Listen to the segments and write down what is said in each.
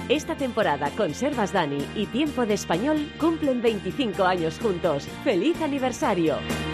Esta temporada Conservas Dani y Tiempo de Español cumplen 25 años juntos. ¡Feliz aniversario!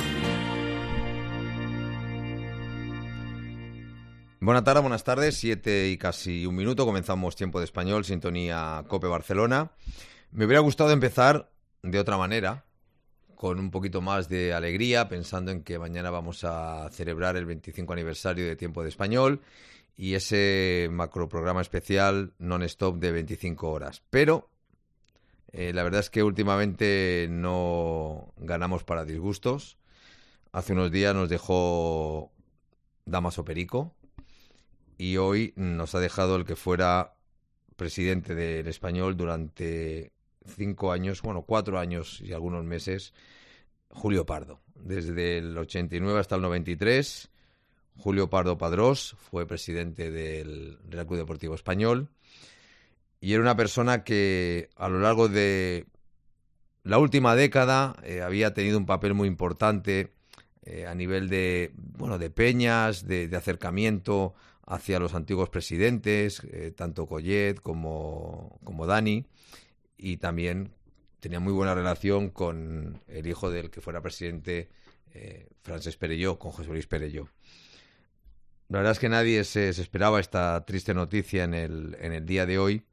Buenas tardes, 7 y casi un minuto. Comenzamos Tiempo de Español, sintonía COPE Barcelona. Me hubiera gustado empezar de otra manera, con un poquito más de alegría, pensando en que mañana vamos a celebrar el 25 aniversario de Tiempo de Español y ese macroprograma especial non-stop de 25 horas. Pero la verdad es que últimamente no ganamos para disgustos. Hace unos días nos dejó Dámaso Perico y hoy nos ha dejado el que fuera presidente del Español durante 5 años, 4 años y algunos meses, Julio Pardo. Desde el 89 hasta el 93, Julio Pardo Padrós fue presidente del Real Club Deportivo Español y era una persona que a lo largo de la última década había tenido un papel muy importante a nivel de peñas, de acercamiento hacia los antiguos presidentes, tanto Collet como Dani, y también tenía muy buena relación con el hijo del que fuera presidente, Francesc Perelló, con José Luis Perelló. La verdad es que nadie se esperaba esta triste noticia en el día de hoy,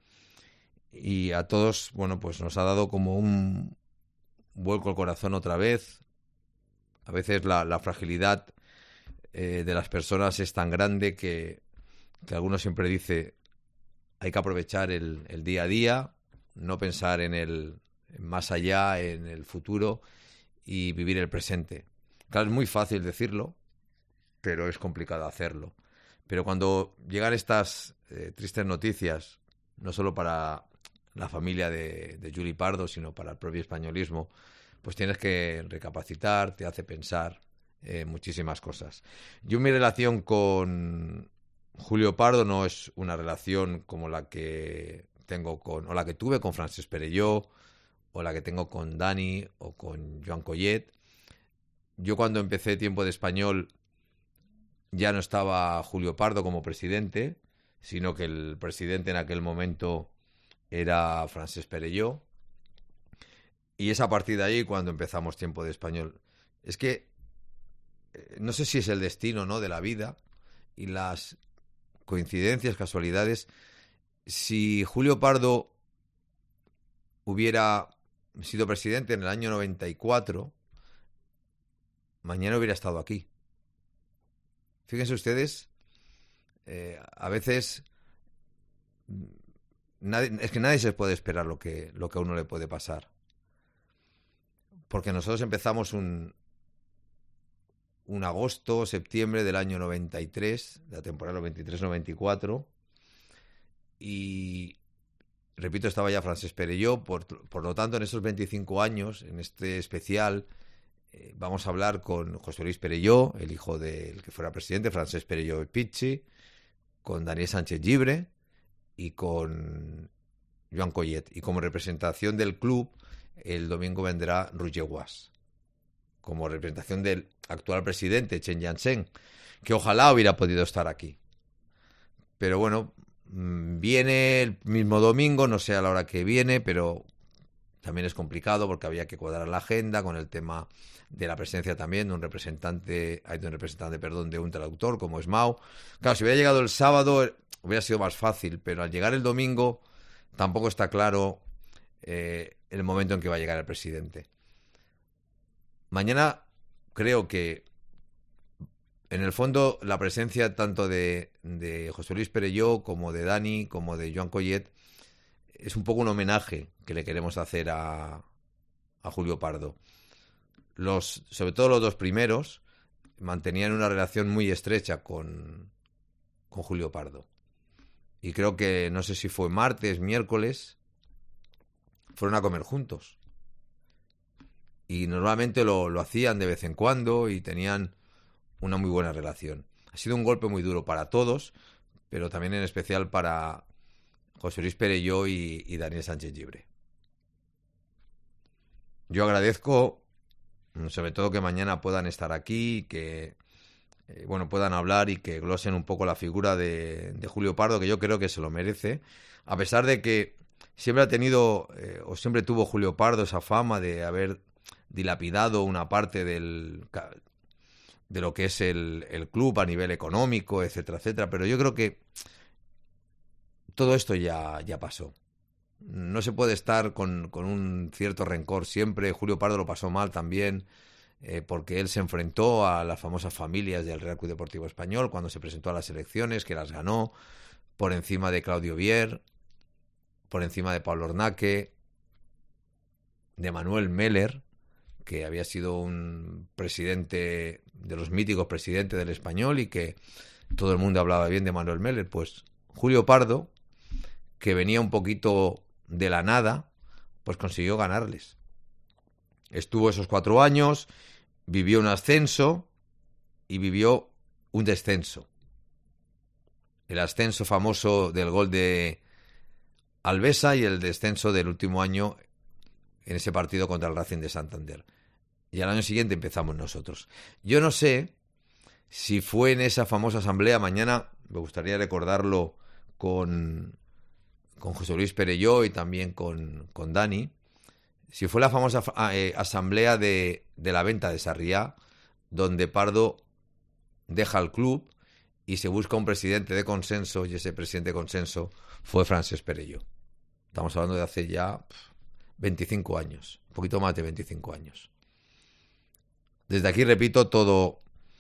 y a todos, pues nos ha dado como un vuelco al corazón otra vez. A veces la fragilidad de las personas es tan grande que alguno siempre dice hay que aprovechar el día a día, no pensar en el más allá, en el futuro, y vivir el presente. Claro, es muy fácil decirlo, pero es complicado hacerlo. Pero cuando llegan estas tristes noticias, no solo para la familia de Juli Pardo, sino para el propio españolismo, pues tienes que recapacitar, te hace pensar muchísimas cosas. Yo, mi relación con Julio Pardo no es una relación como la que tengo o la que tuve con Francesc Perelló, o la que tengo con Dani o con Joan Collet. Yo, cuando empecé Tiempo de Español, ya no estaba Julio Pardo como presidente, sino que el presidente en aquel momento era Francesc Perelló. Y es a partir de ahí cuando empezamos Tiempo de Español. Es que no sé si es el destino, ¿no?, de la vida y las coincidencias, casualidades. Si Julio Pardo hubiera sido presidente en el año 94, mañana hubiera estado aquí. Fíjense ustedes, a veces es que nadie se puede esperar lo que a uno le puede pasar. Porque nosotros empezamos un agosto, septiembre del año 93, de la temporada 93-94, y repito, estaba ya Francesc Perelló. Por lo tanto, en esos 25 años, en este especial, vamos a hablar con José Luis Perelló, el hijo del que fuera presidente, Francesc Perelló Pizzi, con Daniel Sánchez Llibre y con Joan Collet. Y como representación del club, el domingo vendrá Roger Guas, como representación del actual presidente, Chen Yanchen, que ojalá hubiera podido estar aquí. Pero bueno, viene el mismo domingo, no sé a la hora que viene, pero también es complicado porque había que cuadrar la agenda con el tema de la presencia también de un representante, de un traductor como Esmao. Claro, si hubiera llegado el sábado hubiera sido más fácil, pero al llegar el domingo tampoco está claro el momento en que va a llegar el presidente. Mañana creo que, en el fondo, la presencia tanto de José Luis Perelló como de Dani, como de Joan Collet, es un poco un homenaje que le queremos hacer a Julio Pardo. Sobre todo los dos primeros mantenían una relación muy estrecha con Julio Pardo. Y creo que, no sé si fue martes, miércoles, fueron a comer juntos. Y normalmente lo hacían de vez en cuando y tenían una muy buena relación. Ha sido un golpe muy duro para todos, pero también en especial para José Luis Perelló y Daniel Sánchez Llibre. Yo agradezco sobre todo que mañana puedan estar aquí, que puedan hablar y que glosen un poco la figura de Julio Pardo, que yo creo que se lo merece, a pesar de que siempre ha tenido, o siempre tuvo Julio Pardo esa fama de haber dilapidado una parte de lo que es el club a nivel económico, etcétera, etcétera, pero yo creo que todo esto ya pasó. No se puede estar con un cierto rencor siempre. Julio Pardo lo pasó mal también, porque él se enfrentó a las famosas familias del Real Club Deportivo Español cuando se presentó a las elecciones, que las ganó, por encima de Claudio Vier, por encima de Pablo Ornaque, de Manuel Meller, que había sido un presidente, de los míticos presidentes del Español, y que todo el mundo hablaba bien de Manuel Meller. Pues Julio Pardo, que venía un poquito de la nada, pues consiguió ganarles. Estuvo esos 4 años, vivió un ascenso y vivió un descenso. El ascenso famoso del gol de Alvesa y el descenso del último año en ese partido contra el Racing de Santander. Y al año siguiente empezamos nosotros. Yo no sé si fue en esa famosa asamblea, mañana me gustaría recordarlo con José Luis Perelló y también con Dani, si fue la famosa asamblea de la venta de Sarriá, donde Pardo deja el club y se busca un presidente de consenso, y ese presidente de consenso fue Francesc Perelló. Estamos hablando de hace ya 25 años, un poquito más de 25 años. Desde aquí repito todo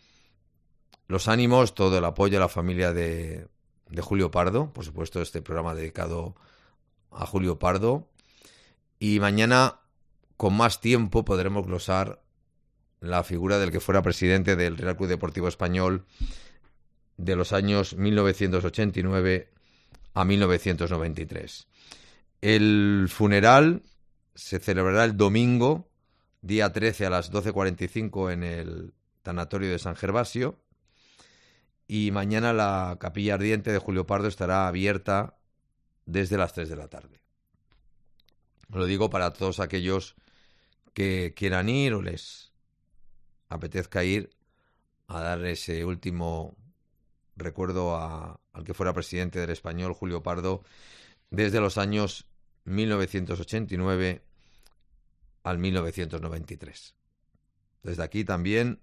los ánimos, todo el apoyo a la familia de Julio Pardo, por supuesto este programa dedicado a Julio Pardo, y mañana con más tiempo podremos glosar la figura del que fuera presidente del Real Club Deportivo Español de los años 1989 a 1993. El funeral se celebrará el domingo, día 13 a las 12:45 en el tanatorio de San Gervasio, y mañana la capilla ardiente de Julio Pardo estará abierta desde las 3 de la tarde. Lo digo para todos aquellos que quieran ir o les apetezca ir a dar ese último recuerdo al que fuera presidente del Español, Julio Pardo, desde los años 1989 al 1993. Desde aquí también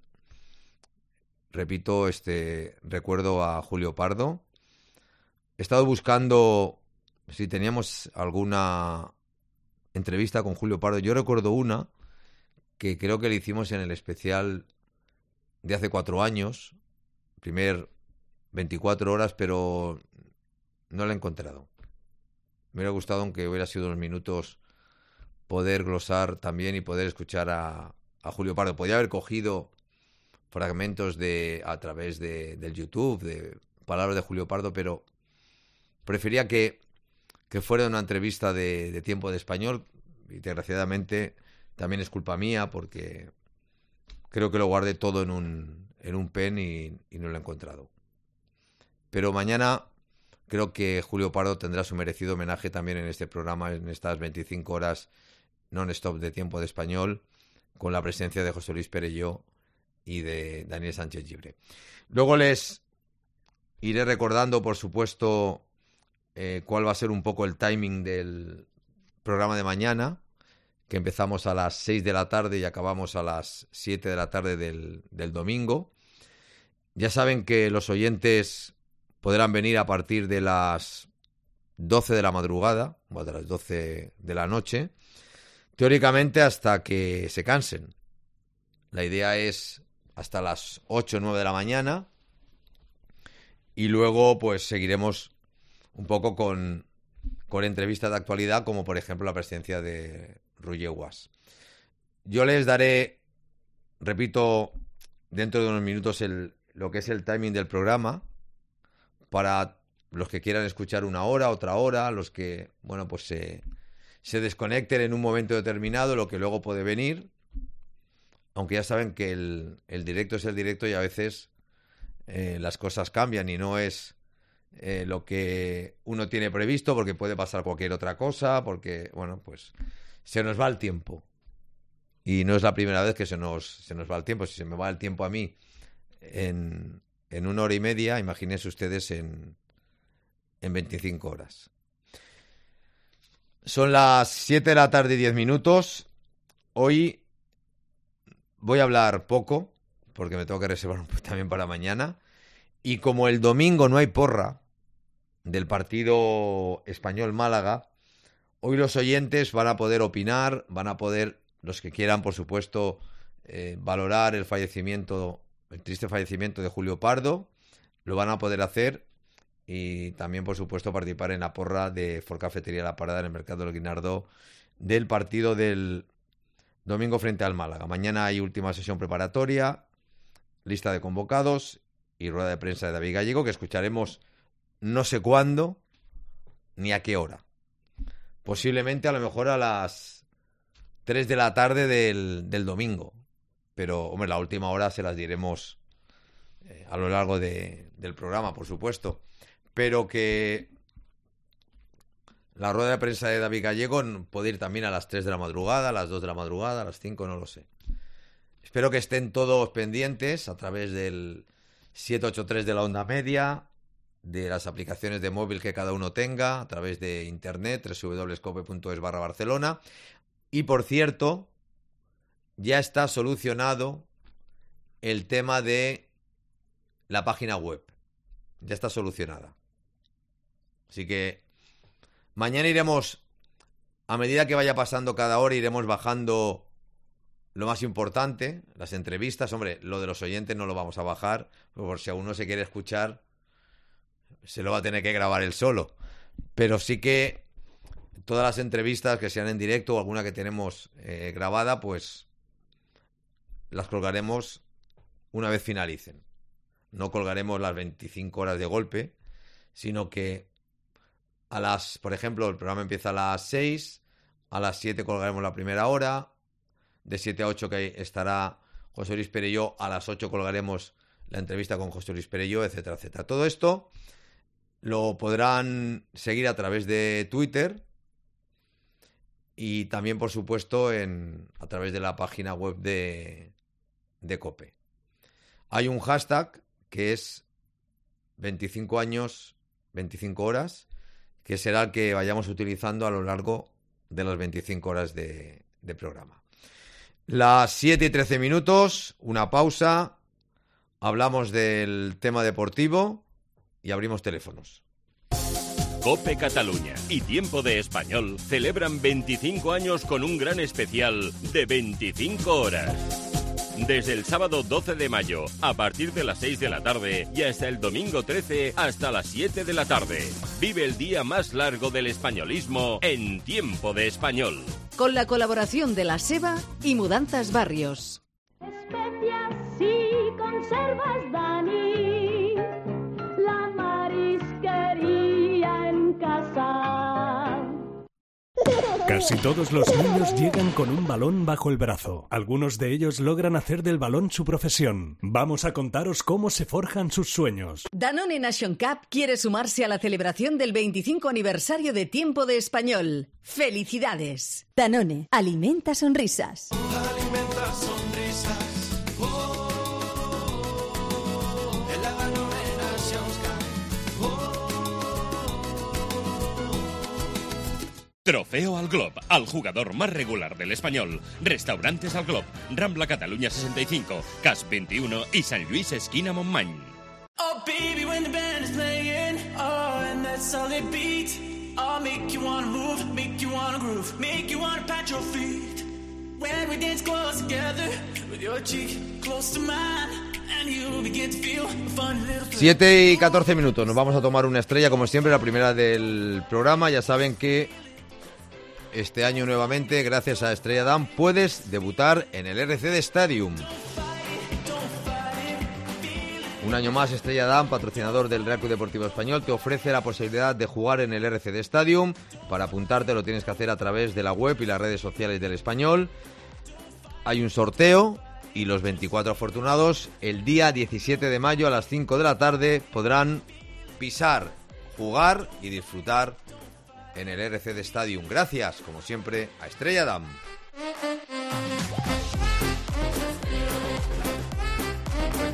repito este recuerdo a Julio Pardo. He estado buscando si teníamos alguna entrevista con Julio Pardo. Yo recuerdo una que creo que le hicimos en el especial de hace 4 años, primer 24 horas, pero no la he encontrado. Me hubiera gustado, aunque hubiera sido unos minutos, poder glosar también y poder escuchar a Julio Pardo. Podría haber cogido fragmentos a través del YouTube, de palabras de Julio Pardo, pero prefería que fuera una entrevista de Tiempo de Español, y desgraciadamente también es culpa mía porque creo que lo guardé todo en un pen y no lo he encontrado. Pero mañana creo que Julio Pardo tendrá su merecido homenaje también en este programa, en estas 25 horas non-stop de Tiempo de Español, con la presencia de José Luis Perelló y de Daniel Sánchez Gibre. Luego les iré recordando, por supuesto, cuál va a ser un poco el timing del programa de mañana, que empezamos a las 6 de la tarde y acabamos a las 7 de la tarde del domingo. Ya saben que los oyentes podrán venir a partir de las 12 de la madrugada, o de las 12 de la noche, teóricamente hasta que se cansen. La idea es hasta las 8 o 9 de la mañana, y luego pues seguiremos un poco con entrevistas de actualidad, como por ejemplo la presidencia de Roger Guas. Yo les daré, repito, dentro de unos minutos lo que es el timing del programa, para los que quieran escuchar una hora, otra hora, los que, pues se desconecten en un momento determinado, lo que luego puede venir, aunque ya saben que el directo es el directo y a veces las cosas cambian y no es lo que uno tiene previsto, porque puede pasar cualquier otra cosa, porque, pues se nos va el tiempo. Y no es la primera vez que se nos va el tiempo. Si se me va el tiempo a mí en 1 hora y media, imagínense ustedes en 25 horas. Son las 7 de la tarde y 10 minutos. Hoy voy a hablar poco, porque me tengo que reservar también para mañana. Y como el domingo no hay porra del partido Español-Málaga, hoy los oyentes van a poder opinar, van a poder, los que quieran, por supuesto, valorar el triste fallecimiento de Julio Pardo, lo van a poder hacer. Y también, por supuesto, participar en la porra de For Cafetería La Parada en el Mercado del Guinardó del partido del domingo frente al Málaga. Mañana hay última sesión preparatoria, lista de convocados y rueda de prensa de David Gallego, que escucharemos no sé cuándo ni a qué hora. Posiblemente a lo mejor a las 3 de la tarde del domingo. Pero, hombre, la última hora se las diremos a lo largo del programa, por supuesto. Pero que la rueda de prensa de David Gallego puede ir también a las 3 de la madrugada, a las 2 de la madrugada, a las 5, no lo sé. Espero que estén todos pendientes a través del 783 de la onda media, de las aplicaciones de móvil que cada uno tenga, a través de internet, www.cope.es/Barcelona. Y, por cierto, ya está solucionado el tema de la página web. Ya está solucionada. Así que mañana iremos, a medida que vaya pasando cada hora, iremos bajando lo más importante, las entrevistas. Hombre, lo de los oyentes no lo vamos a bajar, por si alguno se quiere escuchar, se lo va a tener que grabar él solo. Pero sí que todas las entrevistas que sean en directo o alguna que tenemos grabada, pues las colgaremos una vez finalicen. No colgaremos las 25 horas de golpe, sino que por ejemplo, el programa empieza a las 6, a las 7 colgaremos la primera hora, de 7 a 8 que estará José Luis Perelló, a las 8 colgaremos la entrevista con José Luis Perelló, etcétera, etcétera. Todo esto lo podrán seguir a través de Twitter y también, por supuesto, a través de la página web de COPE. Hay un hashtag que es 25 años, 25 horas, que será el que vayamos utilizando a lo largo de las 25 horas de programa. Las 7 y 13 minutos, una pausa, hablamos del tema deportivo y abrimos teléfonos. COPE Cataluña y Tiempo de Español celebran 25 años con un gran especial de 25 horas. Desde el sábado 12 de mayo, a partir de las 6 de la tarde, y hasta el domingo 13, hasta las 7 de la tarde. Vive el día más largo del españolismo en Tiempo de Español. Con la colaboración de La Seva y Mudanzas Barrios. Especias y conservas, Dani, la marisquería en casa. Casi todos los niños llegan con un balón bajo el brazo. Algunos de ellos logran hacer del balón su profesión. Vamos a contaros cómo se forjan sus sueños. Danone Nation Cup quiere sumarse a la celebración del 25 aniversario de Tiempo de Español. ¡Felicidades! Danone, alimenta sonrisas. Alimenta sonrisas. En la Danone Nation Cup. Trofeo al Glob, al jugador más regular del Español. Restaurantes al Glob, Rambla Cataluña 65, Cas 21 y San Luis esquina Montmany. Oh baby, when the band is playing, oh, and that solid beat, I'll make you wanna move, make you wanna groove, make you wanna pat your feet. When we dance close together, with your cheek close to mine, and you begin to feel a funny little thing. 7 y 14 minutos, nos vamos a tomar una estrella, como siempre, la primera del programa. Ya saben que este año nuevamente, gracias a Estrella Damm, puedes debutar en el RCD Stadium. Un año más, Estrella Damm, patrocinador del Real Club Deportivo Español, te ofrece la posibilidad de jugar en el RCD Stadium. Para apuntarte lo tienes que hacer a través de la web y las redes sociales del Español. Hay un sorteo y los 24 afortunados el día 17 de mayo a las 5 de la tarde podrán pisar, jugar y disfrutar en el RCD Stadium. Gracias, como siempre, a Estrella Damm.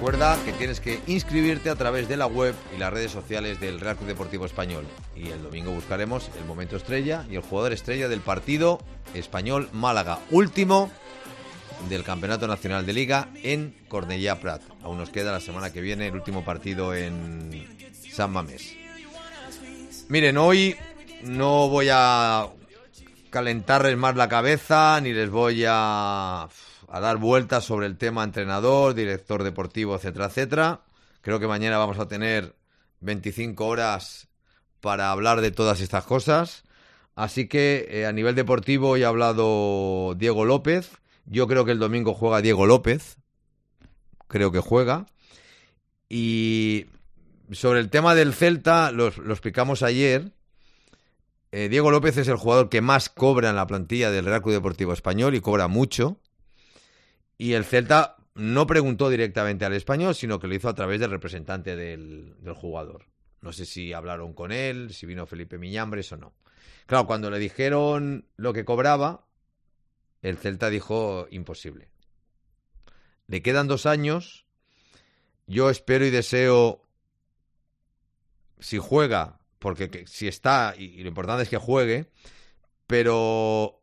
Recuerda que tienes que inscribirte a través de la web y las redes sociales del Real Club Deportivo Español. Y el domingo buscaremos el momento estrella y el jugador estrella del partido Español-Málaga, último del Campeonato Nacional de Liga en Cornellà Prat. Aún nos queda la semana que viene el último partido en San Mamés. Miren, hoy no voy a calentarles más la cabeza ni les voy a dar vueltas sobre el tema entrenador, director deportivo, etcétera, etcétera. Creo que mañana vamos a tener 25 horas para hablar de todas estas cosas. Así que a nivel deportivo hoy ha hablado Diego López. Yo creo que el domingo juega Diego López. Creo que juega. Y sobre el tema del Celta, lo explicamos ayer. Diego López es el jugador que más cobra en la plantilla del Real Club Deportivo Español y cobra mucho. Y el Celta no preguntó directamente al Español, sino que lo hizo a través del representante del jugador. No sé si hablaron con él, si vino Felipe Miñambres o no. Claro, cuando le dijeron lo que cobraba, el Celta dijo imposible. Le quedan 2 años. Yo espero y deseo, si juega, porque si está, y lo importante es que juegue, pero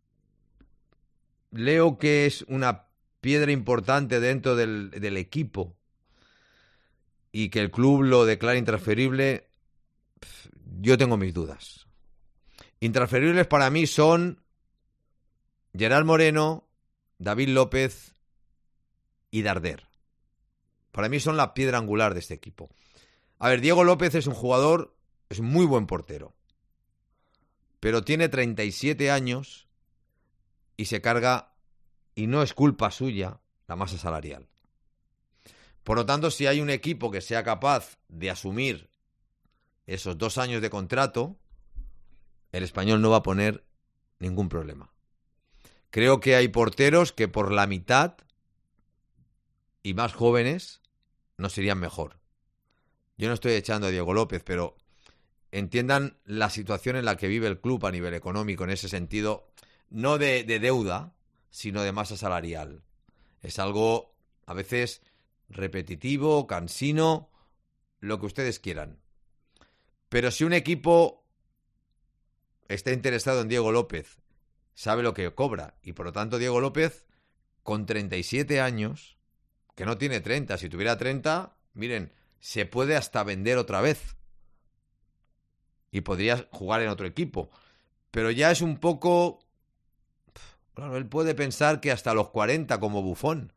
leo que es una piedra importante dentro del equipo y que el club lo declara intransferible. Yo tengo mis dudas. Intransferibles para mí son Gerard Moreno, David López y Darder. Para mí son la piedra angular de este equipo. A ver, Diego López es un jugador, es un muy buen portero, pero tiene 37 años y se carga, y no es culpa suya, la masa salarial. Por lo tanto, si hay un equipo que sea capaz de asumir esos 2 años de contrato, el Español no va a poner ningún problema. Creo que hay porteros que por la mitad y más jóvenes nos irían mejor. Yo no estoy echando a Diego López, pero entiendan la situación en la que vive el club a nivel económico, en ese sentido, no de deuda, sino de masa salarial. Es algo a veces repetitivo, cansino, lo que ustedes quieran. Pero si un equipo está interesado en Diego López, sabe lo que cobra, y por lo tanto Diego López, con 37 años, que no tiene 30, si tuviera 30, miren, se puede hasta vender otra vez. Y podría jugar en otro equipo. Pero ya es un poco... Claro, él puede pensar que hasta los 40 como Buffon.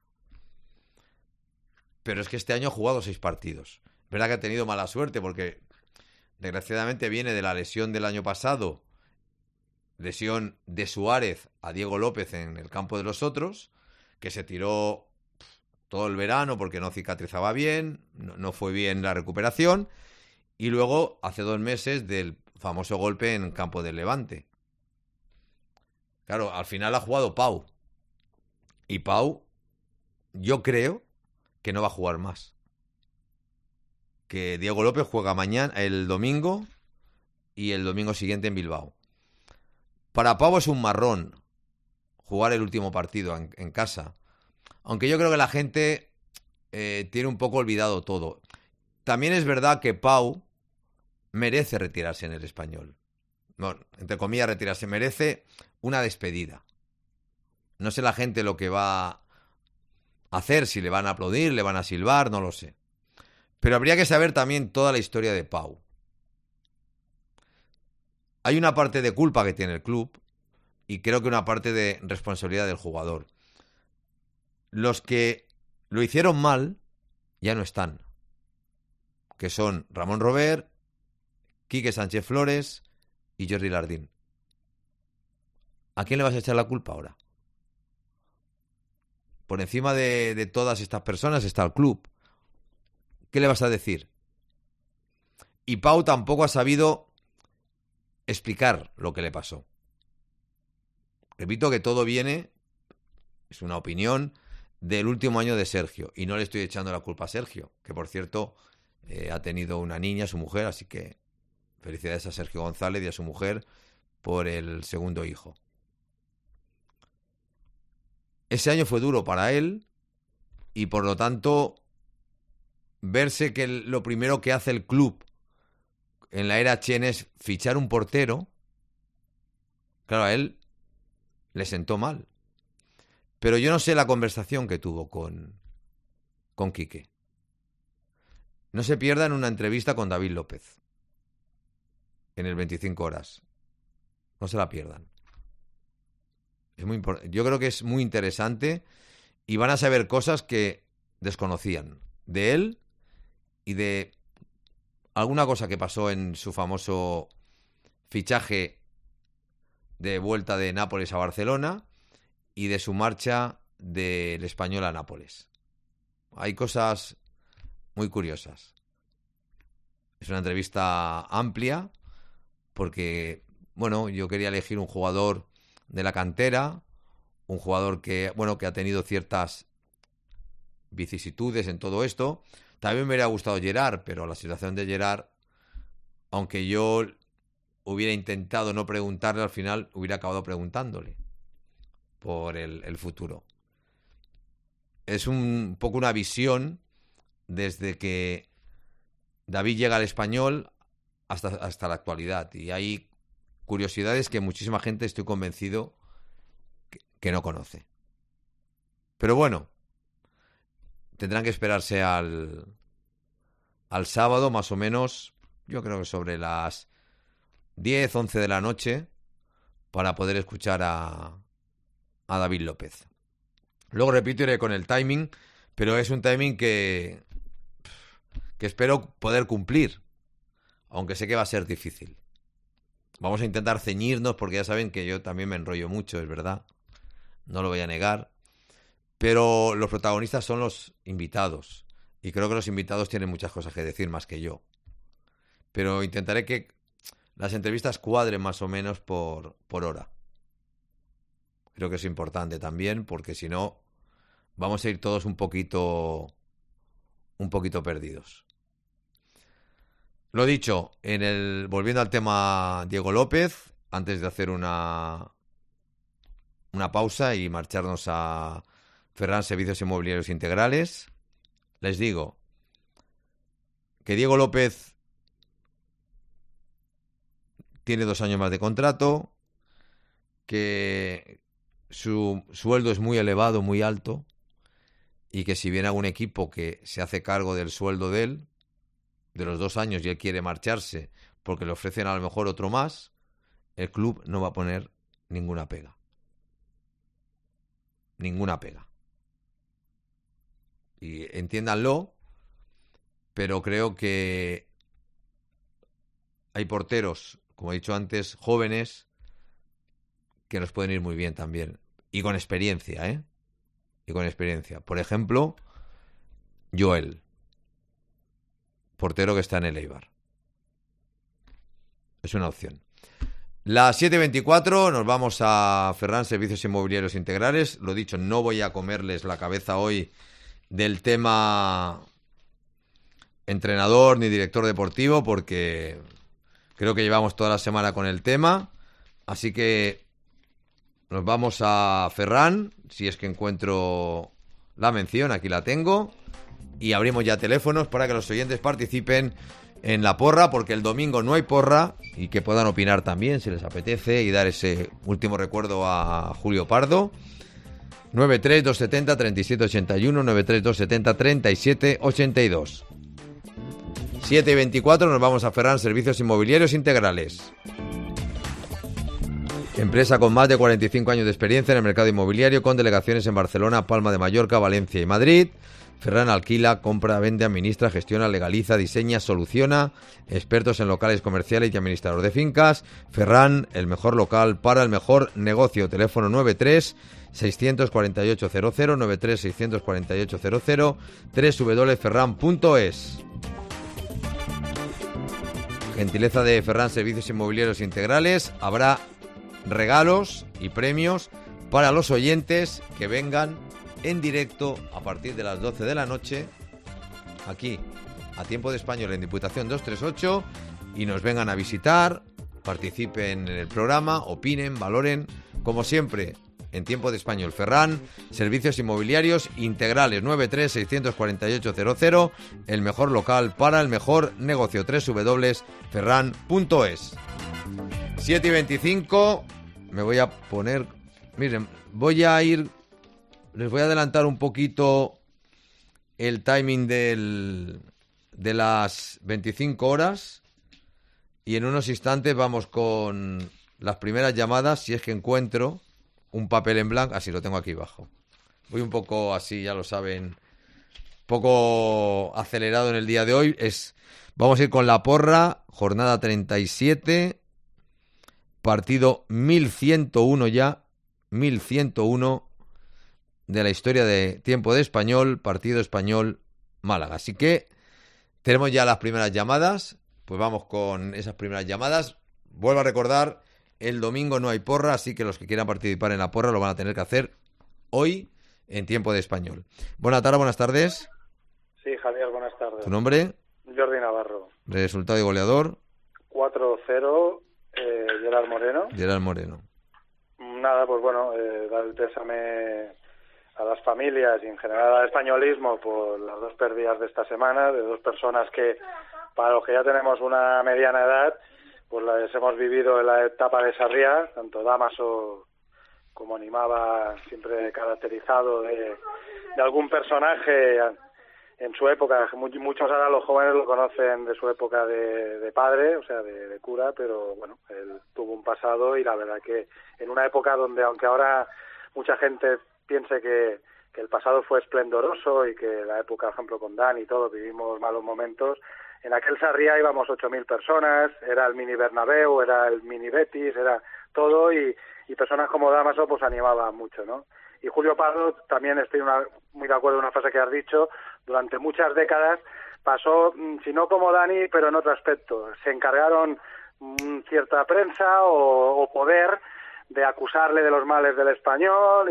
Pero es que este año ha jugado 6 partidos. Es verdad que ha tenido mala suerte porque desgraciadamente viene de la lesión del año pasado. Lesión de Suárez a Diego López en el campo de los otros, que se tiró todo el verano porque no cicatrizaba bien, no fue bien la recuperación. Y luego, hace 2 meses, del famoso golpe en campo del Levante. Claro, al final ha jugado Pau. Y Pau, yo creo que no va a jugar más. Que Diego López juega mañana, el domingo, y el domingo siguiente en Bilbao. Para Pau es un marrón jugar el último partido en casa. Aunque yo creo que la gente tiene un poco olvidado todo. También es verdad que Pau merece retirarse en el Español. Bueno, entre comillas retirarse, merece una despedida. No sé la gente lo que va a hacer, si le van a aplaudir, le van a silbar, no lo sé. Pero habría que saber también toda la historia de Pau. Hay una parte de culpa que tiene el club y creo que una parte de responsabilidad del jugador. Los que lo hicieron mal ya no están, que son Ramón Robert, Quique Sánchez Flores y Jordi Lardín. ¿A quién le vas a echar la culpa ahora? Por encima de todas estas personas está el club. ¿Qué le vas a decir? Y Pau tampoco ha sabido explicar lo que le pasó. Repito que todo viene, es una opinión, del último año de Sergio. Y no le estoy echando la culpa a Sergio, que por cierto ha tenido una niña, su mujer, así que felicidades a Sergio González y a su mujer por el segundo hijo. Ese año fue duro para él y por lo tanto verse que lo primero que hace el club en la era Chen es fichar un portero, claro, a él le sentó mal. Pero yo no sé la conversación que tuvo con Quique. No se pierdan una entrevista con David López en el 25 horas. No se la pierdan. Es muy yo creo que es muy interesante y van a saber cosas que desconocían de él y de alguna cosa que pasó en su famoso fichaje de vuelta de Nápoles a Barcelona y de su marcha del Español a Nápoles. Hay cosas muy curiosas. Es una entrevista amplia porque, bueno, yo quería elegir un jugador de la cantera, un jugador que, bueno, que ha tenido ciertas vicisitudes en todo esto. También me hubiera gustado Gerard, pero la situación de Gerard, aunque yo hubiera intentado no preguntarle, al final hubiera acabado preguntándole por el futuro. Es un poco una visión desde que David llega al Español hasta la actualidad. Y hay curiosidades que muchísima gente, estoy convencido, que no conoce. Pero bueno, tendrán que esperarse al sábado, más o menos, yo creo que sobre las 10, 11 de la noche, para poder escuchar a David López. Luego repito, iré con el timing, pero es un timing que espero poder cumplir, aunque sé que va a ser difícil. Vamos a intentar ceñirnos, porque ya saben que yo también me enrollo mucho, es verdad, no lo voy a negar, pero los protagonistas son los invitados, y creo que los invitados tienen muchas cosas que decir más que yo. Pero intentaré que las entrevistas cuadren más o menos por hora. Creo que es importante también, porque si no, vamos a ir todos un poquito perdidos. Lo dicho, volviendo al tema Diego López, antes de hacer una pausa y marcharnos a Ferran Servicios Inmobiliarios Integrales, les digo que Diego López tiene 2 años más de contrato, que su sueldo es muy elevado, muy alto, y que si viene algún equipo que se hace cargo del sueldo de él, de los 2 años, y él quiere marcharse porque le ofrecen a lo mejor otro más, el club no va a poner ninguna pega. Ninguna pega. Y entiéndanlo, pero creo que hay porteros, como he dicho antes, jóvenes, que nos pueden ir muy bien también. Y con experiencia, ¿eh? Y con experiencia. Por ejemplo, Joel, portero que está en el Eibar. Es una opción. Las 7:24 nos vamos a Ferran Servicios Inmobiliarios Integrales. Lo dicho, no voy a comerles la cabeza hoy del tema entrenador ni director deportivo, porque creo que llevamos toda la semana con el tema. Así que nos vamos a Ferran, si es que encuentro la mención, aquí la tengo. Y abrimos ya teléfonos para que los oyentes participen en la porra, porque el domingo no hay porra, y que puedan opinar también si les apetece y dar ese último recuerdo a Julio Pardo. 93-270-3781, 93-270-3782. 7:24 nos vamos a Ferran Servicios Inmobiliarios Integrales. Empresa con más de 45 años de experiencia en el mercado inmobiliario, con delegaciones en Barcelona, Palma de Mallorca, Valencia y Madrid. Ferran alquila, compra, vende, administra, gestiona, legaliza, diseña, soluciona. Expertos en locales comerciales y administrador de fincas. Ferran, el mejor local para el mejor negocio. Teléfono 93-648-00, 93-648-00, www.ferran.es. Gentileza de Ferran Servicios Inmobiliarios Integrales. Habrá regalos y premios para los oyentes que vengan en directo a partir de las 12 de la noche aquí a Tiempo de Español en Diputación 238 y nos vengan a visitar, participen en el programa, opinen, valoren, como siempre, en Tiempo de Español. Ferran, servicios inmobiliarios integrales, 93-648-00, el mejor local para el mejor negocio, www.ferran.es. 7:25, me voy a poner... Miren, les voy a adelantar un poquito el timing de las 25 horas y en unos instantes vamos con las primeras llamadas, si es que encuentro un papel en blanco. Así lo tengo aquí abajo. Voy un poco así, ya lo saben, poco acelerado en el día de hoy. Vamos a ir con la porra, jornada 37, partido 1101 ya, 1101 de la historia de Tiempo de Español, partido Español-Málaga. Así que tenemos ya las primeras llamadas, pues vamos con esas primeras llamadas. Vuelvo a recordar, el domingo no hay porra, así que los que quieran participar en la porra lo van a tener que hacer hoy en Tiempo de Español. Buenas tardes. Sí, Javier, buenas tardes. ¿Tu nombre? Jordi Navarro. Resultado y goleador. 4-0, Gerard Moreno. Gerard Moreno. Nada, pues bueno, dar el pésame a las familias y en general al españolismo por las dos pérdidas de esta semana, de dos personas que, para los que ya tenemos una mediana edad, pues las hemos vivido en la etapa de Sarriá, tanto Dámaso como Animaba, siempre caracterizado de algún personaje en su época. Muchos ahora los jóvenes lo conocen de su época de padre, o sea, de cura, pero bueno, él tuvo un pasado y la verdad que en una época donde, aunque ahora mucha gente piense que el pasado fue esplendoroso y que la época, por ejemplo, con Dan y todo, vivimos malos momentos, en aquel Sarriá íbamos 8.000 personas, era el mini Bernabéu, era el mini Betis, era todo, y personas como Dámaso pues animaban mucho, ¿no? Y Julio Pardo, también estoy muy de acuerdo en una frase que has dicho, durante muchas décadas pasó, si no como Dani, pero en otro aspecto. Se encargaron cierta prensa o poder de acusarle de los males del Español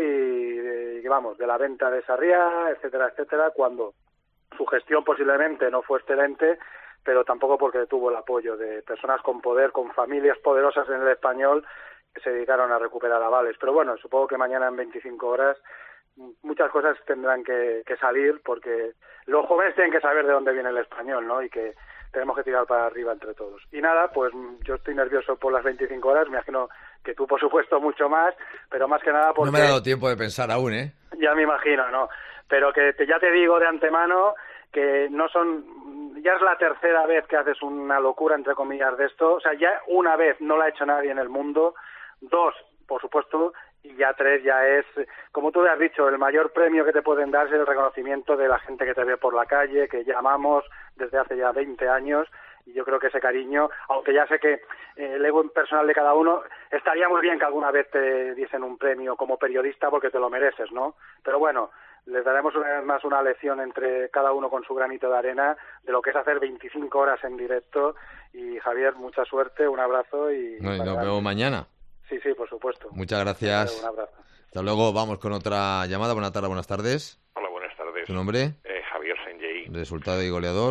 y vamos, de la venta de Sarriá, etcétera, etcétera, cuando su gestión posiblemente no fue excelente, pero tampoco porque tuvo el apoyo de personas con poder, con familias poderosas en el Español, que se dedicaron a recuperar avales. Pero bueno, supongo que mañana en 25 horas muchas cosas tendrán que salir, porque los jóvenes tienen que saber de dónde viene el Español, ¿no? Y que tenemos que tirar para arriba entre todos. Y nada, pues yo estoy nervioso por las 25 horas, me imagino que tú, por supuesto, mucho más, pero más que nada porque... No me ha dado tiempo de pensar aún, ¿eh? Ya me imagino, ¿no? Pero que ya te digo de antemano que no son... Ya es la tercera vez que haces una locura, entre comillas, de esto. O sea, ya una vez no la ha hecho nadie en el mundo. 2, por supuesto, y ya 3 ya es, como tú has dicho, el mayor premio que te pueden dar es el reconocimiento de la gente que te ve por la calle, que llamamos desde hace ya 20 años, y yo creo que ese cariño, aunque ya sé que el ego personal de cada uno, estaría muy bien que alguna vez te diesen un premio como periodista porque te lo mereces, ¿no? Pero bueno, les daremos una vez más una lección entre cada uno con su granito de arena de lo que es hacer 25 horas en directo. Y Javier, mucha suerte, un abrazo y... Nos vemos mañana. Sí, por supuesto. Muchas gracias. Un abrazo. Hasta luego, vamos con otra llamada. Buenas tardes. Hola, buenas tardes. ¿Tu nombre? Javier Sanjay. Resultado y goleador.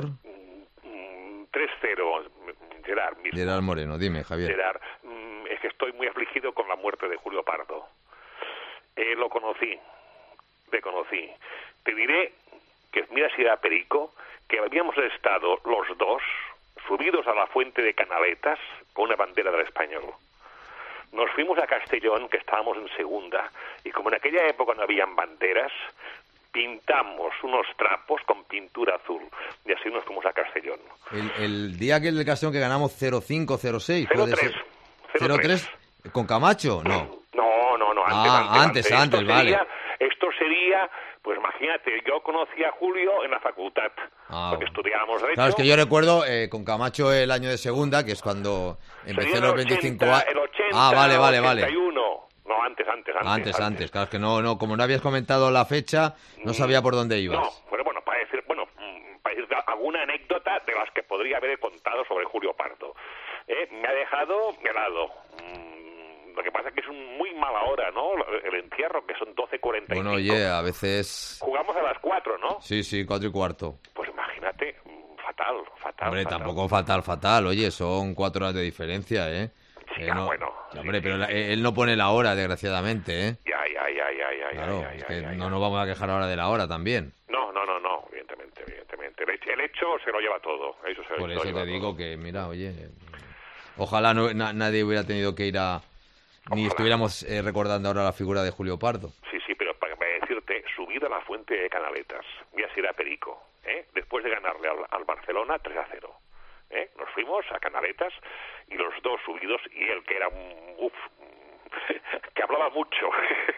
3-0, Gerard mismo. Gerard Moreno, dime, Javier. Gerard, es que estoy muy afligido con la muerte de Julio Pardo. Lo conocí, le conocí. Te diré que, mira si era perico, que habíamos estado los dos subidos a la fuente de Canaletas con una bandera del Español. Nos fuimos a Castellón, que estábamos en segunda, y como en aquella época no habían banderas, pintamos unos trapos con pintura azul, y así nos fuimos a Castellón. El día que el Castellón que ganamos 0-5, 0-6, 0-3. 0-3, ¿con Camacho? No. No, antes, vale. Esto sería, pues imagínate, yo conocí a Julio en la facultad, porque estudiábamos Derecho. Claro, es que yo recuerdo con Camacho el año de segunda, que es cuando empecé los 25 años. El 80, vale. 81. No, antes. Claro, es que no, como no habías comentado la fecha, no sabía por dónde ibas. No, pero bueno, para decir alguna anécdota de las que podría haber contado sobre Julio Pardo. Me ha dejado helado. Lo que pasa es que es muy mala hora, ¿no? El entierro, que son 12:45. Bueno, oye, a veces... Jugamos a las 4, ¿no? Sí, 4:15. Pues imagínate, fatal. Hombre, tampoco fatal. Oye, son 4 horas de diferencia, ¿eh? Sí, Hombre, pero él no pone la hora, desgraciadamente, ¿eh? Ya. Claro, es que no nos vamos a quejar ahora de la hora también. No, evidentemente. El hecho se lo lleva todo. Por eso te digo que, mira, oye, ojalá nadie hubiera tenido que ir a... Ni estuviéramos recordando ahora la figura de Julio Pardo. Sí, pero para decirte, subida a la fuente de Canaletas, mira si era Perico, después de ganarle al Barcelona 3-0. Nos fuimos a Canaletas y los dos subidos, y él que era que hablaba mucho,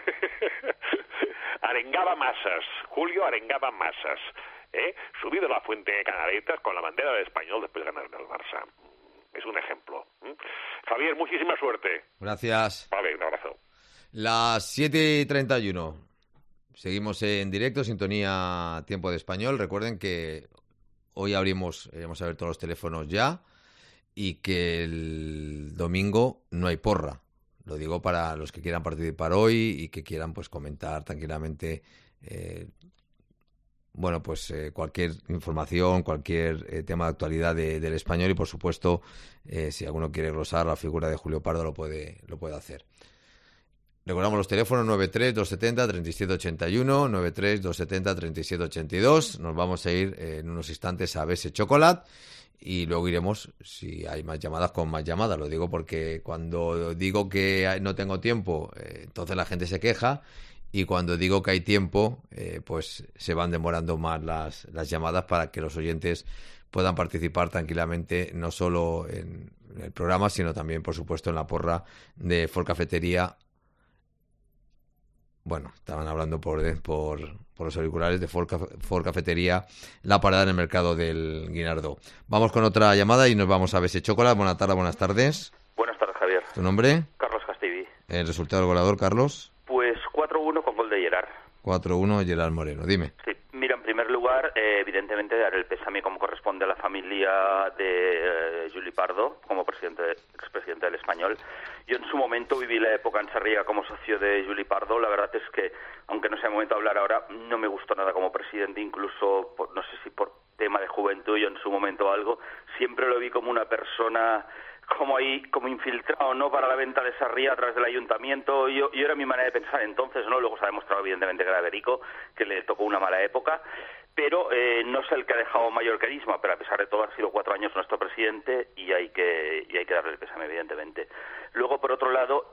arengaba masas, Julio arengaba masas, subido a la fuente de Canaletas con la bandera del Español después de ganarle al Barça. Es un ejemplo. Javier, muchísima suerte. Gracias. Vale, un abrazo. Las 7:31. Seguimos en directo, sintonía Tiempo de Español. Recuerden que hoy iremos a ver todos los teléfonos ya y que el domingo no hay porra. Lo digo para los que quieran participar hoy y que quieran pues comentar tranquilamente cualquier información, cualquier tema de actualidad del Español y, por supuesto, si alguno quiere glosar la figura de Julio Pardo, lo puede hacer. Recordamos los teléfonos 93-270-3781, 93-270-3782. Nos vamos a ir en unos instantes a BS Chocolate y luego iremos, si hay más llamadas, con más llamadas. Lo digo porque cuando digo que no tengo tiempo, entonces la gente se queja. Y cuando digo que hay tiempo, pues se van demorando más las llamadas para que los oyentes puedan participar tranquilamente, no solo en el programa, sino también, por supuesto, en la porra de Ford Cafetería. Bueno, estaban hablando por los auriculares de Ford Cafetería, la parada en el mercado del Guinardó. Vamos con otra llamada y nos vamos a BS Chocolate. Buenas tardes. Buenas tardes, Javier. ¿Tu nombre? Carlos Castivi. ¿El resultado del goleador, Carlos? Pues 4-1 con gol de Gerard. 4-1, Gerard Moreno. Dime. Sí, mira, en primer lugar, evidentemente dar el pésame como corresponde a la familia de Juli Pardo, como expresidente del Español. Yo en su momento viví la época en Sarriá como socio de Juli Pardo. La verdad es que, aunque no sea el momento de hablar ahora, no me gustó nada como presidente, incluso, no sé si por tema de juventud, yo en su momento algo, siempre lo vi como una persona como infiltrado, ¿no?, para la venta de Sarriá a través del ayuntamiento. Yo era mi manera de pensar entonces, ¿no? Luego se ha demostrado evidentemente que era Perico, que le tocó una mala época, pero no es el que ha dejado mayor carisma, pero a pesar de todo ha sido 4 años nuestro presidente y hay que darle el pésame, evidentemente. Luego, por otro lado,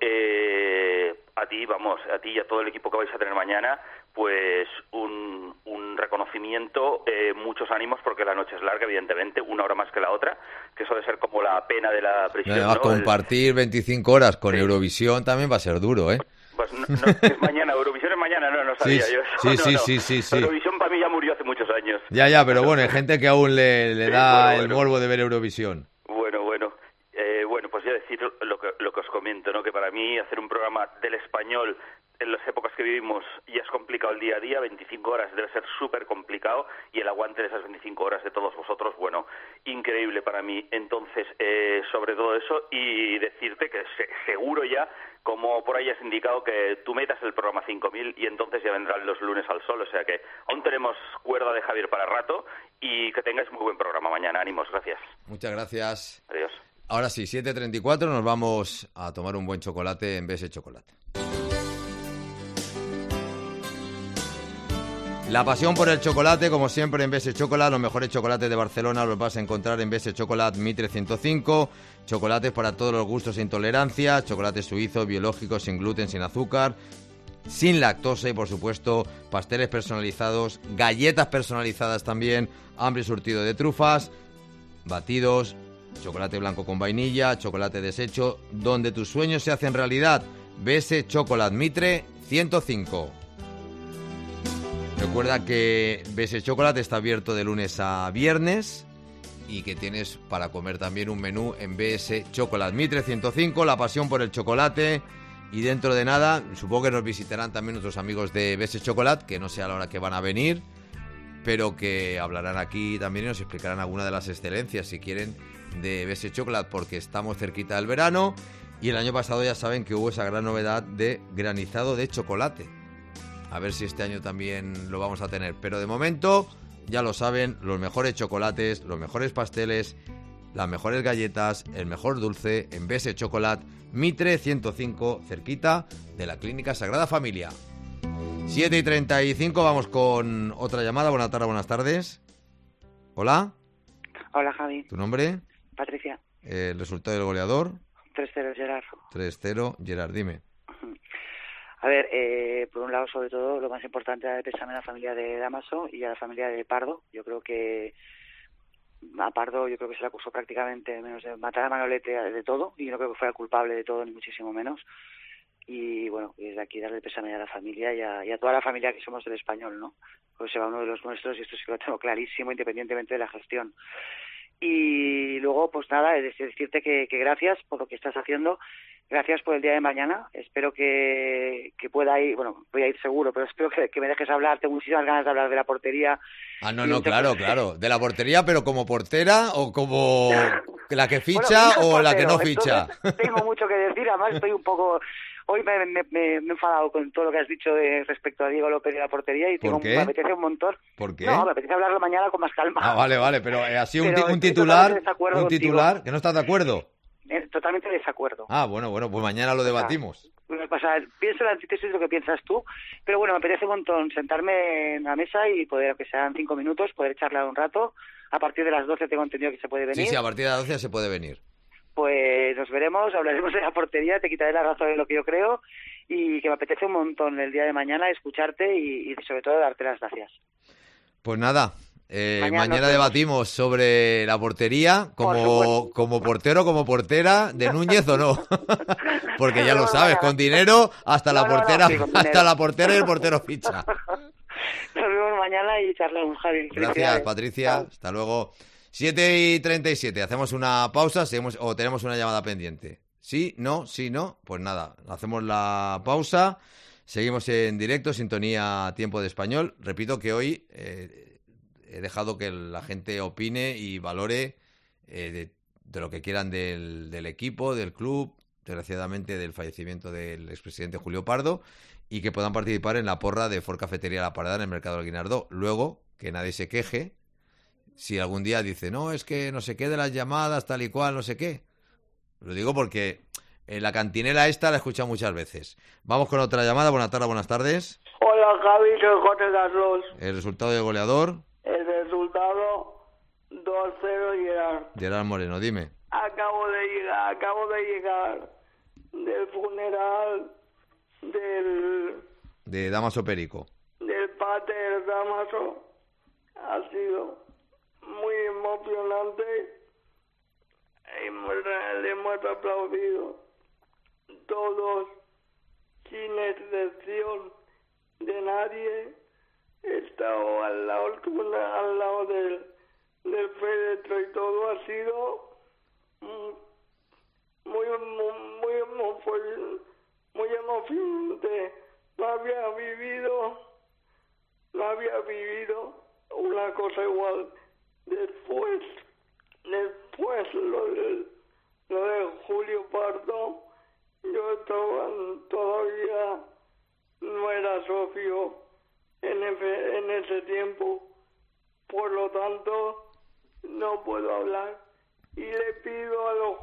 a ti y a todo el equipo que vais a tener mañana, pues un reconocimiento, muchos ánimos, porque la noche es larga, evidentemente, 1 hora más que la otra, que eso debe ser como la pena de la prisión. Además, ¿no? Compartir 25 horas con Eurovisión también va a ser duro, ¿eh? Pues no, es mañana, Eurovisión es mañana, no sabía yo eso. Sí. Eurovisión para mí ya murió hace muchos años. Ya, pero bueno, hay gente que aún le da el morbo de ver Eurovisión. Bueno, pues ya decir lo que os comento, ¿no? Que para mí hacer un programa del español en las épocas que vivimos ya es complicado el día a día, 25 horas debe ser súper complicado, y el aguante de esas 25 horas de todos vosotros, bueno, increíble para mí. Entonces, sobre todo eso, y decirte que seguro ya, como por ahí has indicado, que tú metas el programa 5000 y entonces ya vendrán los lunes al sol, o sea que aún tenemos cuerda de Javier para rato, y que tengáis muy buen programa mañana. Ánimos, gracias. Muchas gracias. Adiós. Ahora sí, 7:34, nos vamos a tomar un buen chocolate en BS Chocolate. La pasión por el chocolate, como siempre, en BS Chocolate. Los mejores chocolates de Barcelona los vas a encontrar en BS Chocolate Mitre 105. Chocolates para todos los gustos e intolerancias. Chocolates suizos, biológicos, sin gluten, sin azúcar, sin lactosa y, por supuesto, pasteles personalizados, galletas personalizadas también, amplio surtido de trufas, batidos, chocolate blanco con vainilla, chocolate deshecho, donde tus sueños se hacen realidad. BS Chocolate Mitre 105. Recuerda que BS Chocolate está abierto de lunes a viernes y que tienes para comer también un menú en BS Chocolate Mitre 105, la pasión por el chocolate. Y dentro de nada, supongo que nos visitarán también nuestros amigos de BS Chocolate, que no sé a la hora que van a venir, pero que hablarán aquí también y nos explicarán alguna de las excelencias, si quieren, de BS Chocolate, porque estamos cerquita del verano y el año pasado ya saben que hubo esa gran novedad de granizado de chocolate. A ver si este año también lo vamos a tener, pero de momento, ya lo saben, los mejores chocolates, los mejores pasteles, las mejores galletas, el mejor dulce en Bese Chocolate, Mitre 105, cerquita de la Clínica Sagrada Familia. 7:35, vamos con otra llamada. Buenas tardes, buenas tardes. Hola. Hola, Javi. ¿Tu nombre? Patricia. El resultado del goleador. 3-0, Gerard. 3-0, Gerard, dime. A ver, por un lado, sobre todo, lo más importante es el pésame a la familia de Damaso y a la familia de Pardo. Yo creo que a Pardo se le acusó prácticamente, menos de matar a Manolete, de todo, y no creo que fuera culpable de todo, ni muchísimo menos. Y bueno, desde aquí darle el pésame a la familia y a toda la familia que somos del Español, ¿no? Pues se va uno de los nuestros y esto sí que lo tengo clarísimo, independientemente de la gestión. Y luego, pues nada, es decirte que gracias por lo que estás haciendo, gracias por el día de mañana. Espero que pueda ir, bueno, voy a ir seguro, pero espero que me dejes hablar. Tengo muchísimas ganas de hablar de la portería. Ah, no, claro. De la portería, pero como portera o como la que ficha o la que no ficha. Tengo mucho que decir, además estoy un poco... Hoy me he enfadado con todo lo que has dicho respecto a Diego López y la portería y me apetece un montón. ¿Por qué? No, me apetece hablarlo mañana con más calma. Ah, vale, pero así un titular, ¿que no estás de acuerdo? Totalmente de desacuerdo. Ah, bueno, pues mañana lo debatimos. Pienso la antítesis de lo que piensas tú, pero bueno, me apetece un montón sentarme en la mesa y poder, aunque sean 5 minutos, poder charlar un rato. A partir de las 12 tengo entendido que se puede venir. Sí, a partir de las 12 se puede venir. Pues nos veremos, hablaremos de la portería, te quitaré la razón de lo que yo creo y que me apetece un montón el día de mañana escucharte y sobre todo darte las gracias. Pues nada, mañana debatimos sobre la portería, como portero, como portera, de Núñez o no. Porque ya lo sabes, con dinero hasta la portera y el portero ficha. Nos vemos mañana y charlamos, Javi. Gracias, Patricia. Hasta luego. 7:37, hacemos una pausa o tenemos una llamada pendiente. ¿Sí? ¿No? Pues nada, hacemos la pausa, seguimos en directo, sintonía Tiempo de Español. Repito que hoy he dejado que la gente opine y valore de lo que quieran del equipo, del club, desgraciadamente del fallecimiento del expresidente Julio Pardo, y que puedan participar en la porra de Ford Cafetería La Parada en el Mercado del Guinardó. Luego, que nadie se queje si algún día dice, no, es que no sé qué de las llamadas, tal y cual, no sé qué. Lo digo porque la cantinela esta la he escuchado muchas veces. Vamos con otra llamada. Buenas tardes. Hola, Javi, soy José Carlos. ¿El resultado del goleador? El resultado 2-0 Gerard. Gerard Moreno, dime. Acabo de llegar del funeral de Damaso Perico. Del pater Damaso. Ha sido muy emocionante y le hemos aplaudido todos sin excepción de nadie. He estado al lado del féretro y todo. Ha sido muy emocionante. No había vivido una cosa igual. Después lo de Julio Pardo, yo todavía no era socio en ese tiempo, por lo tanto no puedo hablar, y le pido a los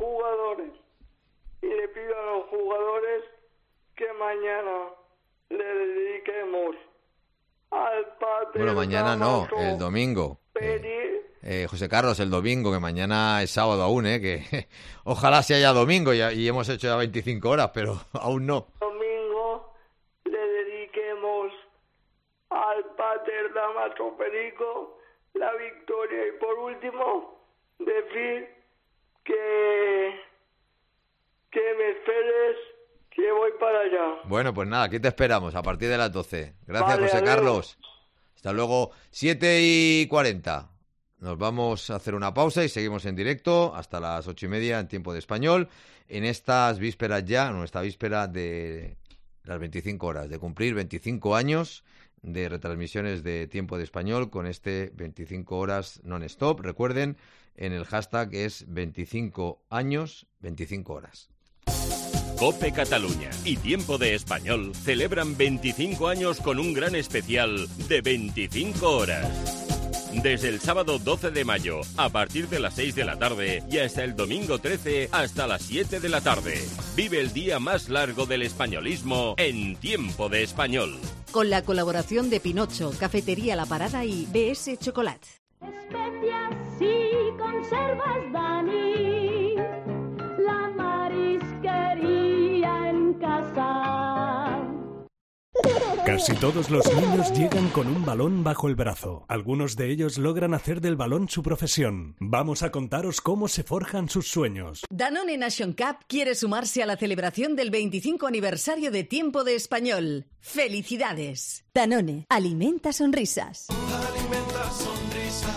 jugadores que mañana le dediquemos al pater. Bueno, mañana no, el domingo. José Carlos, el domingo, que mañana es sábado aún, que ojalá sea ya domingo y hemos hecho ya 25 horas, pero aún no. Domingo le dediquemos al pater Damaso Perico la victoria. Y por último, decir que me esperes, que voy para allá. Bueno, pues nada, aquí te esperamos a partir de las 12. Gracias, vale, José adiós. Carlos. Hasta luego. 7:40. Nos vamos a hacer una pausa y seguimos en directo hasta las 8:30 en Tiempo de Español. En estas vísperas ya, nuestra víspera de las 25 horas, de cumplir 25 años de retransmisiones de Tiempo de Español con este 25 horas non-stop. Recuerden, en el hashtag es 25 años, 25 horas. COPE Cataluña y Tiempo de Español celebran 25 años con un gran especial de 25 horas. Desde el sábado 12 de mayo, a partir de las 6 de la tarde y hasta el domingo 13, hasta las 7 de la tarde. Vive el día más largo del españolismo en Tiempo de Español. Con la colaboración de Pinocho, Cafetería La Parada y BS Chocolate. Especias y conservas, Dani, la marisquería en casa. Casi todos los niños llegan con un balón bajo el brazo. Algunos de ellos logran hacer del balón su profesión. Vamos a contaros cómo se forjan sus sueños. Danone Nation Cup quiere sumarse a la celebración del 25 aniversario de Tiempo de Español. ¡Felicidades! Danone, alimenta sonrisas. Alimenta sonrisas.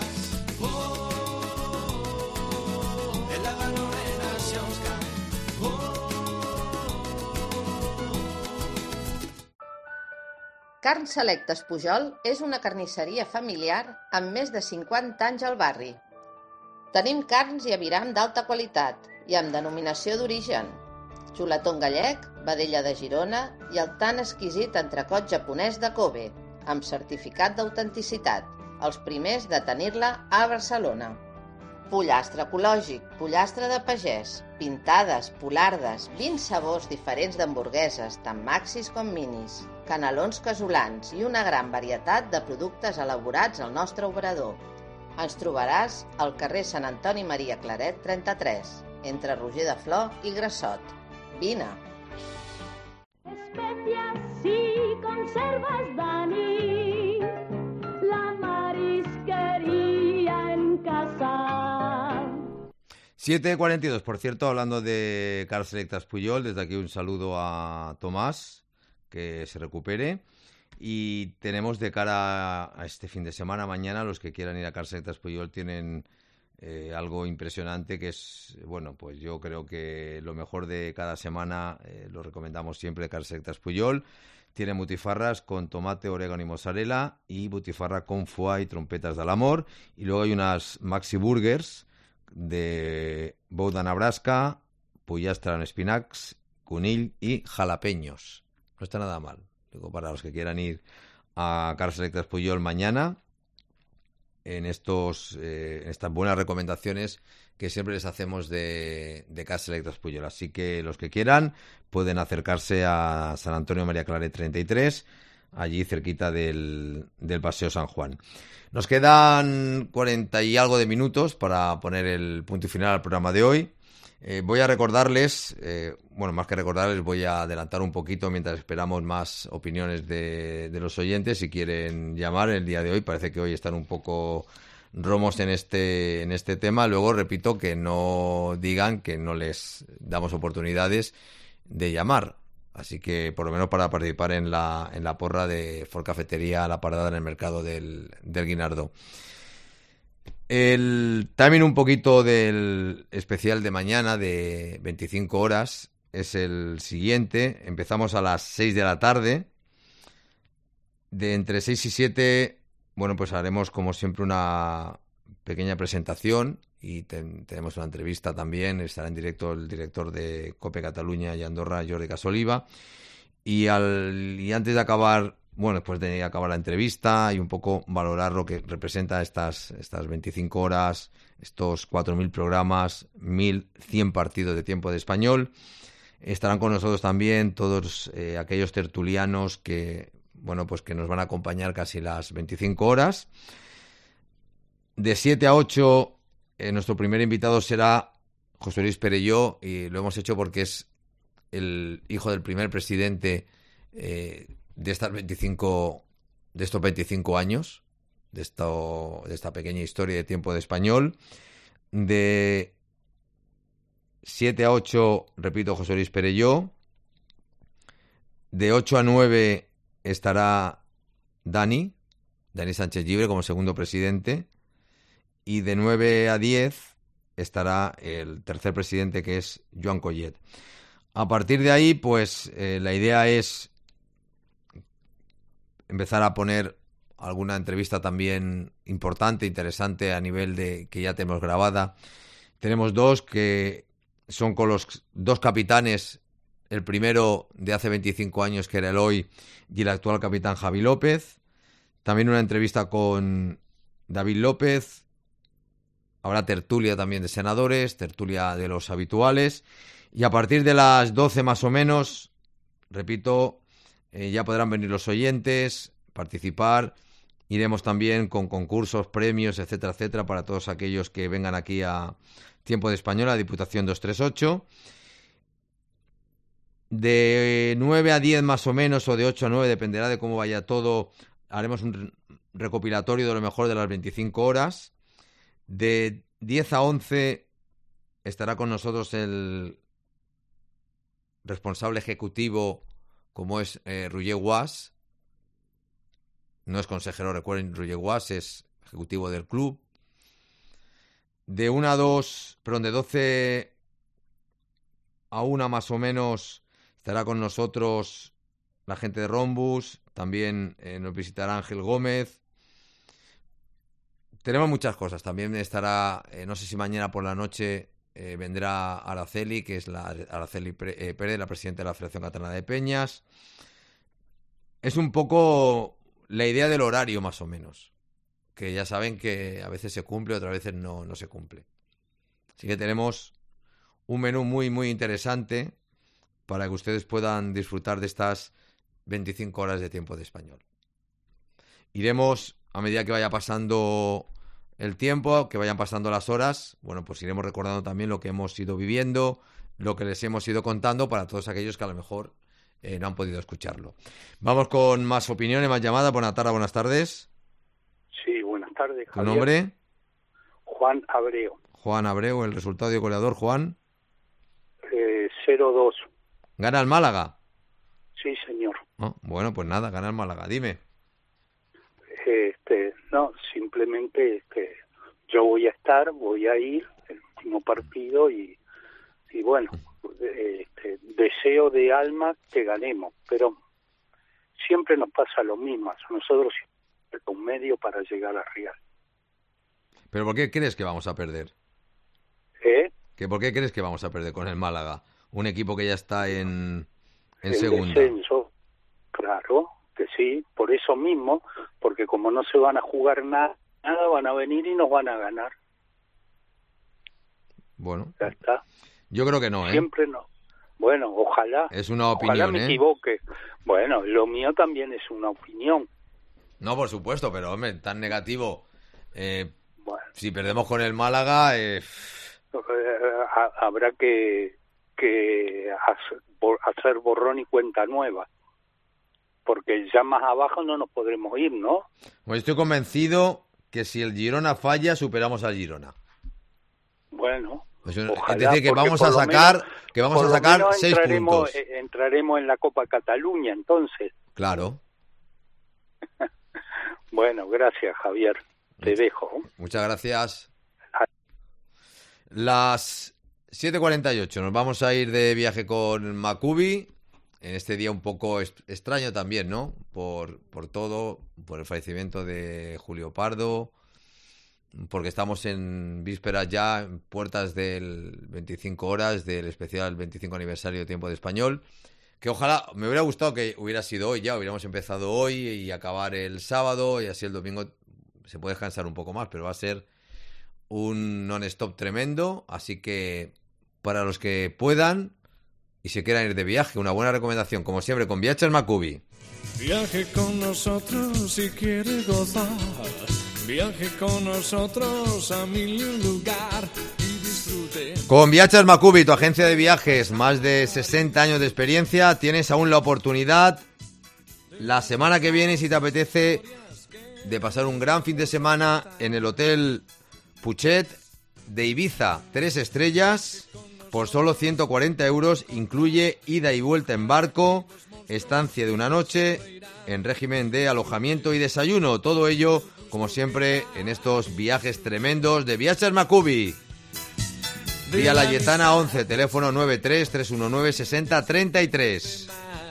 En la Danone Nation Cup. Carn Selectes Pujol és una carnisseria familiar amb més de 50 anys al barri. Tenim carns i aviram d'alta qualitat i amb denominació d'origen. Xuletón gallec, vedella de Girona i el tan exquisit entrecot japonès de Kobe, amb certificat d'autenticitat, els primers de tenir-la a Barcelona. Pollastre ecològic, pollastre de pagès, pintades, polardes, 20 sabors diferents d'hamburgueses, tant maxis com minis, canelons casolans i una gran varietat de productes elaborats al nostre obrador. Ens trobaràs al carrer Sant Antoni Maria Claret 33, entre Roger de Flor i Grassot. Vine! Especias y conservas, Dani, la marisquería en casa. 7:42, por cierto, hablando de Carn Selectes Pujol, desde aquí un saludo a Tomás, que se recupere. Y tenemos de cara a este fin de semana, mañana, los que quieran ir a Carn Selectes Pujol tienen algo impresionante, que es, bueno, pues yo creo que lo mejor de cada semana, lo recomendamos siempre, Carn Selectes Pujol. Tiene butifarras con tomate, orégano y mozzarella, y butifarra con foie y trompetas del amor. Y luego hay unas maxi burgers de Bouda Nebraska, pollastre amb espinacs, conill y jalapeños. No está nada mal. Digo, para los que quieran ir a Carn Selectes Pujol mañana, en estas buenas recomendaciones que siempre les hacemos de Carn Selectes Pujol. Así que los que quieran pueden acercarse a San Antonio María Claret 33, allí cerquita del Paseo San Juan. Nos quedan 40 y algo de minutos para poner el punto y final al programa de hoy. Voy a recordarles, más que recordarles, voy a adelantar un poquito mientras esperamos más opiniones de los oyentes. Si quieren llamar el día de hoy, parece que hoy están un poco romos en este tema. Luego, repito, que no digan que no les damos oportunidades de llamar. Así que, por lo menos para participar en la porra de For Cafetería La Parada en el mercado del Guinardó. El timing un poquito del especial de mañana de 25 horas es el siguiente. Empezamos a las 6 de la tarde. De entre 6 y 7, pues haremos como siempre una pequeña presentación y tenemos una entrevista también. Estará en directo el director de COPE Cataluña y Andorra, Jordi Casoliva. Y antes de acabar, después de acabar la entrevista y un poco valorar lo que representa estas 25 horas, estos 4.000 programas, 1.100 partidos de Tiempo de Español, estarán con nosotros también todos aquellos tertulianos que nos van a acompañar casi las 25 horas. De 7 a 8, nuestro primer invitado será José Luis Perelló, y lo hemos hecho porque es el hijo del primer presidente de estos 25 años, de esta pequeña historia de Tiempo de Español. De 7 a 8, repito, José Luis Perelló. De 8 a 9 estará Dani Sánchez Llibre como segundo presidente. Y de 9 a 10 estará el tercer presidente, que es Joan Collet. A partir de ahí, la idea es empezar a poner alguna entrevista también importante, interesante, a nivel de que ya tenemos grabada. Tenemos dos que son con los dos capitanes, el primero de hace 25 años, que era Eloy, y el actual capitán Javi López. También una entrevista con David López. Habrá tertulia también de senadores, tertulia de los habituales. Y a partir de las 12 más o menos, repito, ya podrán venir los oyentes, participar. Iremos también con concursos, premios, etcétera, etcétera, para todos aquellos que vengan aquí a Tiempo de Español, a Diputación 238. De 9 a 10 más o menos, o de 8 a 9, dependerá de cómo vaya todo. Haremos un recopilatorio de lo mejor de las 25 horas. De 10 a 11 estará con nosotros el responsable ejecutivo, como es Roger Guas. No es consejero, recuerden, Roger Guas es ejecutivo del club. De 12 a 1 más o menos estará con nosotros la gente de Rombus. También nos visitará Ángel Gómez. Tenemos muchas cosas. También estará, no sé si mañana por la noche vendrá Araceli, que es Araceli Pérez, la presidenta de la Federación Catalana de Peñas. Es un poco la idea del horario, más o menos, que ya saben que a veces se cumple, otras veces no se cumple. Así que tenemos un menú muy, muy interesante para que ustedes puedan disfrutar de estas 25 horas de Tiempo de Español. Iremos, a medida que vaya pasando el tiempo, que vayan pasando las horas, bueno, pues iremos recordando también lo que hemos ido viviendo, lo que les hemos ido contando para todos aquellos que a lo mejor no han podido escucharlo. Vamos con más opiniones, más llamadas. Buenas tardes. Sí, buenas tardes, Javier. ¿Tu nombre? Juan Abreu. Juan Abreu, el resultado de goleador, Juan. 0-2. ¿Gana el Málaga? Sí, señor. Oh, bueno, pues nada, gana el Málaga, dime. No, simplemente yo voy a ir el último partido y bueno, deseo de alma que ganemos, pero siempre nos pasa lo mismo. Nosotros un medio para llegar a Real. ¿Pero por qué crees que vamos a perder? ¿Por qué crees que vamos a perder con el Málaga? Un equipo que ya está en segunda. Descenso, claro que sí, por eso mismo, porque como no se van a jugar nada, van a venir y nos van a ganar. Bueno, ya está. Yo creo que no, Siempre no. Bueno, ojalá. Es una opinión, ojalá me equivoque. Bueno, lo mío también es una opinión. No, por supuesto, pero hombre, tan negativo. Bueno. Si perdemos con el Málaga, habrá que hacer borrón y cuenta nueva, porque ya más abajo no nos podremos ir, ¿no? Pues estoy convencido que si el Girona falla, superamos al Girona. Bueno. Pues ojalá, es decir, que vamos a sacar 6 puntos. Entraremos en la Copa Cataluña, entonces. Claro. Bueno, gracias, Javier. Te dejo. Muchas gracias. Las 7:48. Nos vamos a ir de viaje con Macubi. En este día un poco extraño también, ¿no? Por todo, por el fallecimiento de Julio Pardo, porque estamos en vísperas ya, en puertas del 25 horas del especial 25 aniversario de Tiempo de Español, que ojalá, me hubiera gustado que hubiera sido hoy ya, hubiéramos empezado hoy y acabar el sábado, y así el domingo se puede descansar un poco más, pero va a ser un non-stop tremendo, así que para los que puedan y se quieran ir de viaje, una buena recomendación, como siempre, con Viajes Macubi. Viaje con nosotros si quiere gozar. Viaje con nosotros a mil lugar y disfrute. Con Viajes Macubi, tu agencia de viajes, más de 60 años de experiencia, tienes aún la oportunidad la semana que viene, si te apetece, de pasar un gran fin de semana en el Hotel Puchet de Ibiza, 3 estrellas, por solo 140 euros, incluye ida y vuelta en barco, estancia de una noche, en régimen de alojamiento y desayuno, todo ello, como siempre, en estos viajes tremendos de Viajes Macubi. Vía Layetana 11, teléfono 93-319-6033.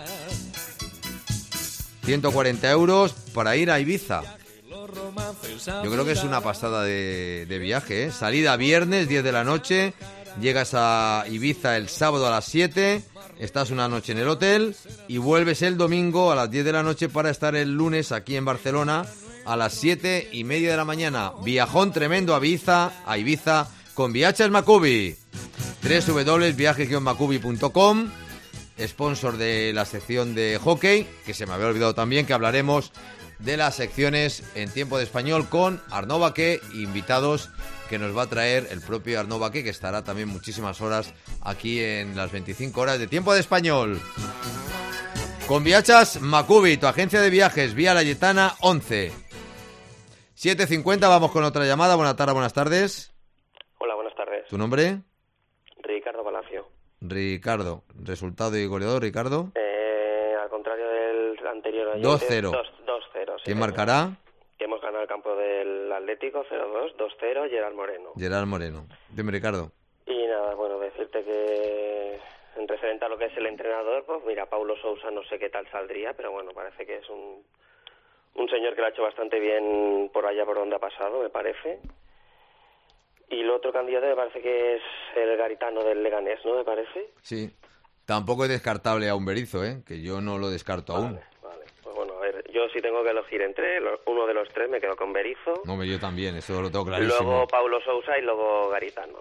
140 euros para ir a Ibiza. Yo creo que es una pasada de viaje, ¿eh? Salida viernes, 10 de la noche, llegas a Ibiza el sábado a las 7, estás una noche en el hotel y vuelves el domingo a las 10 de la noche para estar el lunes aquí en Barcelona a las 7:30 de la mañana. Viajón tremendo a Ibiza con Viachas Macubi. www.viajes-macubi.com. Sponsor de la sección de hockey, que se me había olvidado también que hablaremos de las secciones en tiempo de español con Arnaud Baqué, invitados que nos va a traer el propio Arnaud Baqué, que estará también muchísimas horas aquí en las 25 horas de tiempo de español. Con Viachas Macubi, tu agencia de viajes, Vía Layetana 11. 7:50, vamos con otra llamada. Buenas tardes. Hola, buenas tardes. ¿Tu nombre? Ricardo Palacio. Ricardo. ¿Resultado y goleador, Ricardo? Al contrario del anterior oyente, 2-0. 2-0. Sí, ¿Quién marcará? Que hemos ganado el campo del Atlético 0-2, 2-0, Gerard Moreno. Gerard Moreno. Dime, Ricardo. Y nada, bueno, decirte que en referente a lo que es el entrenador, pues mira, Paulo Sousa no sé qué tal saldría, pero bueno, parece que es un señor que lo ha hecho bastante bien por allá por donde ha pasado, me parece. Y el otro candidato me parece que es el Garitano del Leganés, ¿no? Me parece. Sí. Tampoco es descartable a un Berizzo, que yo no lo descarto aún. Vale. Pues bueno, a ver, yo sí tengo que elegir entre uno de los tres, me quedo con Berizzo. No, yo también, eso lo tengo clarísimo. Luego Paulo Sousa y luego Garitano.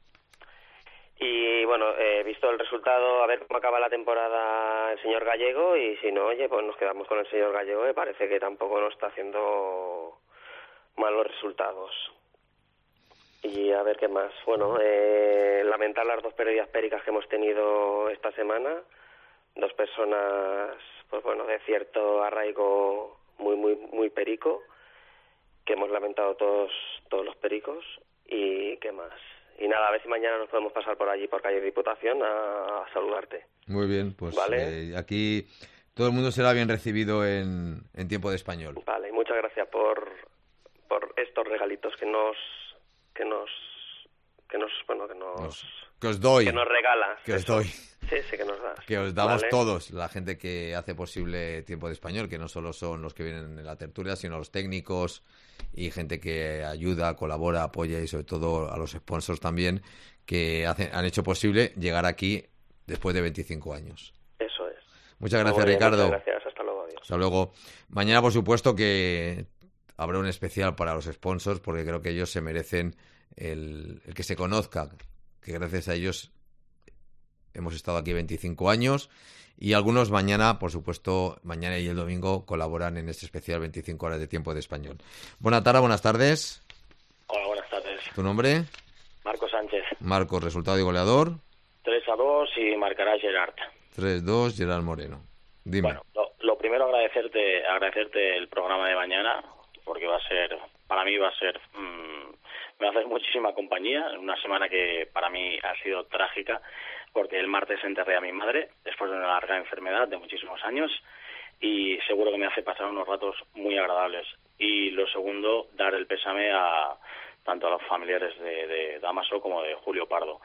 Y bueno, visto el resultado, a ver cómo acaba la temporada el señor Gallego, y si no, oye, pues nos quedamos con el señor Gallego, me parece que tampoco nos está haciendo malos resultados. Y a ver qué más. Bueno, lamentar las 2 pérdidas péricas que hemos tenido esta semana. 2 personas, pues bueno, de cierto arraigo muy perico, que hemos lamentado todos los pericos. Y qué más. Y nada, a ver si mañana nos podemos pasar por allí, por calle Diputación, a saludarte. Muy bien, pues ¿vale? Aquí todo el mundo será bien recibido en tiempo de español. Vale, y muchas gracias por estos regalitos que os doy. Que nos regalas. Que os doy. Sí, que nos das. Que os damos ¿vale? todos, la gente que hace posible Tiempo de Español, que no solo son los que vienen en la tertulia, sino los técnicos y gente que ayuda, colabora, apoya, y sobre todo a los sponsors también, que han hecho posible llegar aquí después de 25 años. Eso es. Muchas gracias, Ricardo. Muchas gracias, hasta luego, adiós. Hasta luego. Mañana, por supuesto, que habrá un especial para los sponsors, porque creo que ellos se merecen el que se conozca, que gracias a ellos hemos estado aquí 25 años, y algunos mañana, por supuesto, mañana y el domingo colaboran en este especial 25 horas de tiempo de español. Buenas tardes. Hola, buenas tardes. ¿Tu nombre? Marco Sánchez. Marco, resultado y goleador. 3-2 y marcará Gerard. 3-2, Gerard Moreno. Dime. Bueno, lo primero agradecerte el programa de mañana, porque para mí va a ser me haces muchísima compañía en una semana que para mí ha sido trágica, porque el martes enterré a mi madre después de una larga enfermedad de muchísimos años, y seguro que me hace pasar unos ratos muy agradables. Y lo segundo, dar el pésame tanto a los familiares de Dámaso como de Julio Pardo.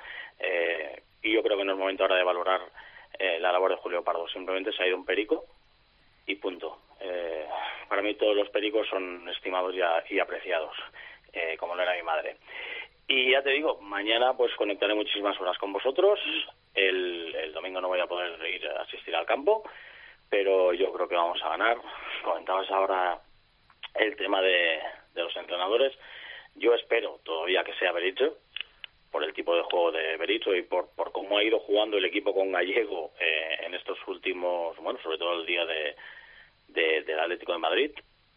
Y yo creo que no es momento ahora de valorar la labor de Julio Pardo. Simplemente se ha ido un perico y punto. Para mí todos los pericos son estimados y apreciados, como lo era mi madre. Y ya te digo, mañana pues conectaré muchísimas horas con vosotros. El domingo no voy a poder ir a asistir al campo, pero yo creo que vamos a ganar. Comentabas ahora el tema de los entrenadores. Yo espero todavía que sea Berizzo, por el tipo de juego de Berizzo y por cómo ha ido jugando el equipo con Gallego en estos últimos, bueno, sobre todo el día del Atlético de Madrid.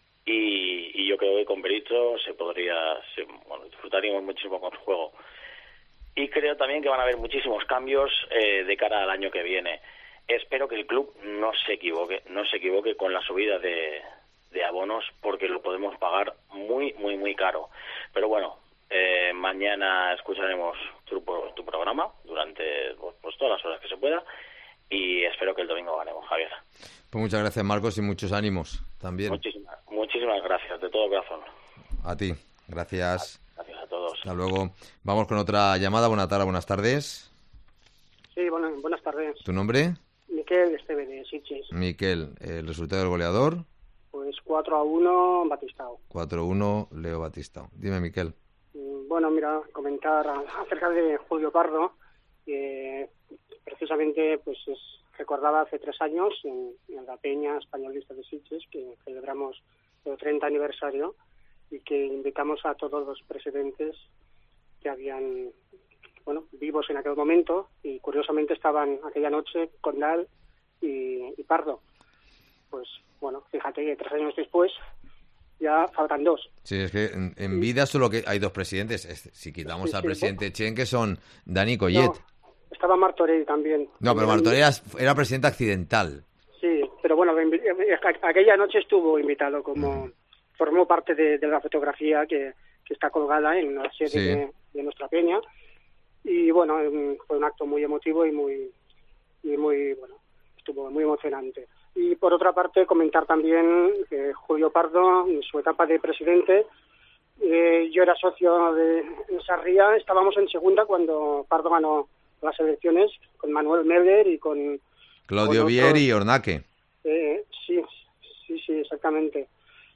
Y yo creo que con Berizzo disfrutaríamos muchísimo con su juego. Y creo también que van a haber muchísimos cambios de cara al año que viene. Espero que el club no se equivoque con la subida de abonos, porque lo podemos pagar muy, muy, muy caro. Pero bueno, mañana escucharemos tu programa durante pues todas las horas que se pueda, y espero que el domingo ganemos, Javier. Pues muchas gracias, Marcos, y muchos ánimos también. Muchísimas gracias, de todo corazón. A ti, gracias. Gracias a todos. Hasta luego. Vamos con otra llamada. Buenas tardes. Sí, buenas tardes. ¿Tu nombre? Miquel Esteve, de Sitges. Miquel, el resultado del goleador. Pues 4-1, Batistao. 4-1, Leo Batistao. Dime, Miquel. Bueno, mira, comentar acerca de Julio Pardo, que precisamente pues recordaba hace 3 años en la Peña Españolista de Sitges, que celebramos 30 aniversario, y que invitamos a todos los presidentes que habían, vivos en aquel momento, y curiosamente estaban aquella noche Condal y Pardo. Pues fíjate que 3 años después ya faltan 2. Sí, es que en vida solo que hay 2 presidentes. Si quitamos al presidente Chen, que son Dani y Collet. No, estaba Martorell también. No, pero Martorell era presidente accidental. Sí, pero aquella noche estuvo invitado formó parte de la fotografía que está colgada en la sede de nuestra peña, y fue un acto muy emotivo y muy estuvo muy emocionante. Y por otra parte comentar también que Julio Pardo, en su etapa de presidente, yo era socio de Sarria, estábamos en segunda cuando Pardo ganó las elecciones con Manuel Meller y con Claudio Vier y Ornaque. Sí, exactamente.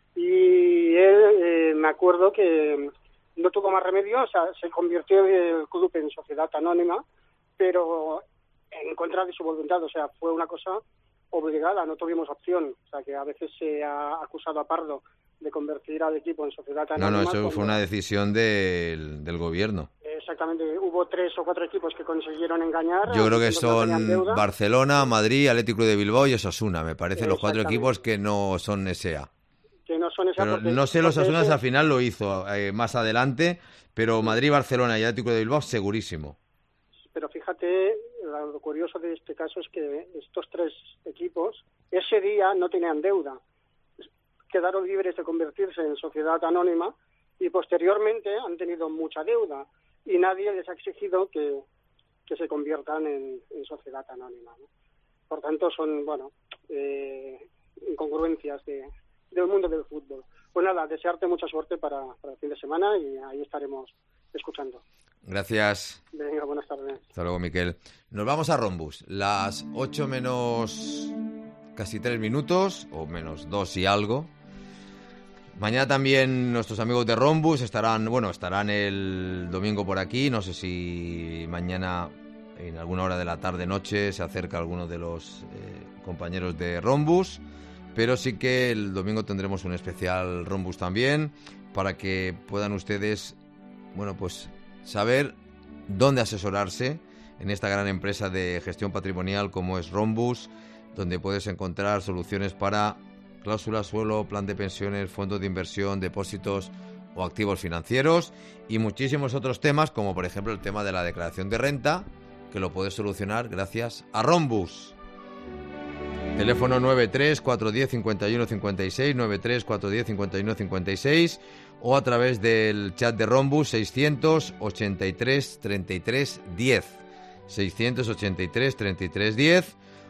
Y él, me acuerdo que no tuvo más remedio, o sea, se convirtió el club en sociedad anónima, pero en contra de su voluntad, o sea, fue una cosa obligada, no tuvimos opción. O sea, que a veces se ha acusado a Pardo de convertir al equipo en sociedad anónima. No, eso fue una decisión del gobierno. Exactamente, hubo 3 o 4 equipos que consiguieron engañar. Yo creo que son Barcelona, Madrid, Atlético de Bilbao y Osasuna, me parece, los 4 equipos que no son S.A. Que no son S.A. Pero no sé, los Osasuna al final lo hizo más adelante, pero Madrid, Barcelona y Atlético de Bilbao segurísimo. Pero fíjate, lo curioso de este caso es que estos 3 equipos ese día no tenían deuda, quedaron libres de convertirse en sociedad anónima y posteriormente han tenido mucha deuda y nadie les ha exigido que se conviertan en sociedad anónima, ¿no? Por tanto, son incongruencias del mundo del fútbol. Pues nada, desearte mucha suerte para el fin de semana y ahí estaremos escuchando. Gracias. Venga, buenas tardes. Hasta luego, Miquel. Nos vamos a Rombus. Las 8 menos casi 3 minutos, o menos 2 y algo. Mañana también nuestros amigos de Rombus estarán el domingo por aquí. No sé si mañana, en alguna hora de la tarde-noche, se acerca alguno de los compañeros de Rombus. Pero sí que el domingo tendremos un especial Rombus también, para que puedan ustedes, saber dónde asesorarse en esta gran empresa de gestión patrimonial como es Rombus, donde puedes encontrar soluciones para cláusula suelo, plan de pensiones, fondos de inversión, depósitos o activos financieros y muchísimos otros temas, como por ejemplo el tema de la declaración de renta, que lo puedes solucionar gracias a Rombus. Teléfono 93-410-5156, 93-410-5156 o a través del chat de Rombus 683-33-10, 683-33-10,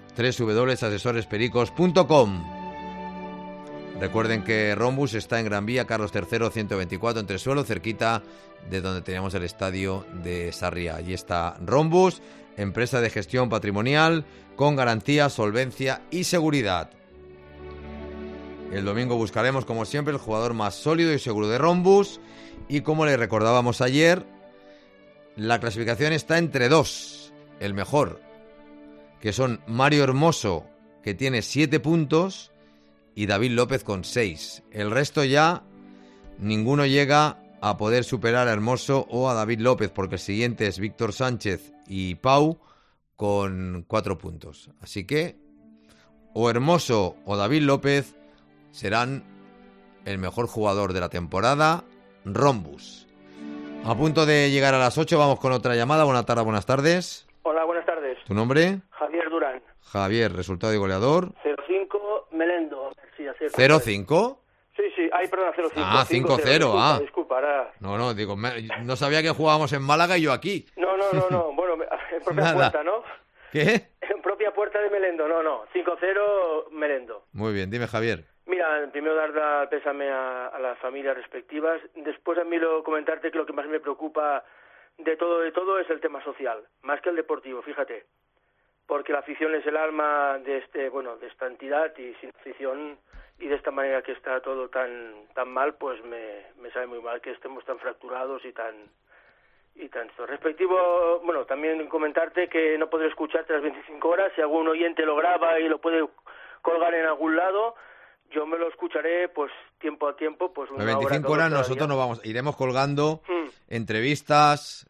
www.asesorespericos.com. Recuerden que Rombus está en Gran Vía, Carlos III, 124, en Tresuelo, cerquita de donde teníamos el estadio de Sarria. Allí está Rombus, empresa de gestión patrimonial con garantía, solvencia y seguridad. El domingo buscaremos, como siempre, el jugador más sólido y seguro de Rombus. Y como le recordábamos ayer, la clasificación está entre 2. El mejor, que son Mario Hermoso, que tiene 7 puntos, y David López con 6. El resto ya, ninguno llega a poder superar a Hermoso o a David López, porque el siguiente es Víctor Sánchez y Pau con 4 puntos. Así que o Hermoso o David López serán el mejor jugador de la temporada, Rombus. A punto de llegar a las 8, vamos con otra llamada. Buenas tardes. Hola, buenas tardes. ¿Tu nombre? Javier Durán. Javier, resultado y goleador. 05 Melendo. Sí, 0-5. Sí, perdón, 0-5. Ah, 5-0, Disculpa, ahora... No, digo, no sabía que jugábamos en Málaga y yo aquí. No, bueno, en propia puerta, ¿no? ¿Qué? En propia puerta de Melendo, no, 5-0 Melendo. Muy bien, dime, Javier. Mira, primero dar el pésame a las familias respectivas, después a mí comentarte que lo que más me preocupa de todo es el tema social, más que el deportivo, fíjate, porque la afición es el alma de esta entidad y sin afición y de esta manera que está todo tan mal, pues me sabe muy mal que estemos tan fracturados y tan respectivo. Bueno, también comentarte que no podré escucharte las 25 horas, si algún oyente lo graba y lo puede colgar en algún lado, yo me lo escucharé pues tiempo a tiempo, pues una 25 hora horas cada nosotros día. iremos colgando entrevistas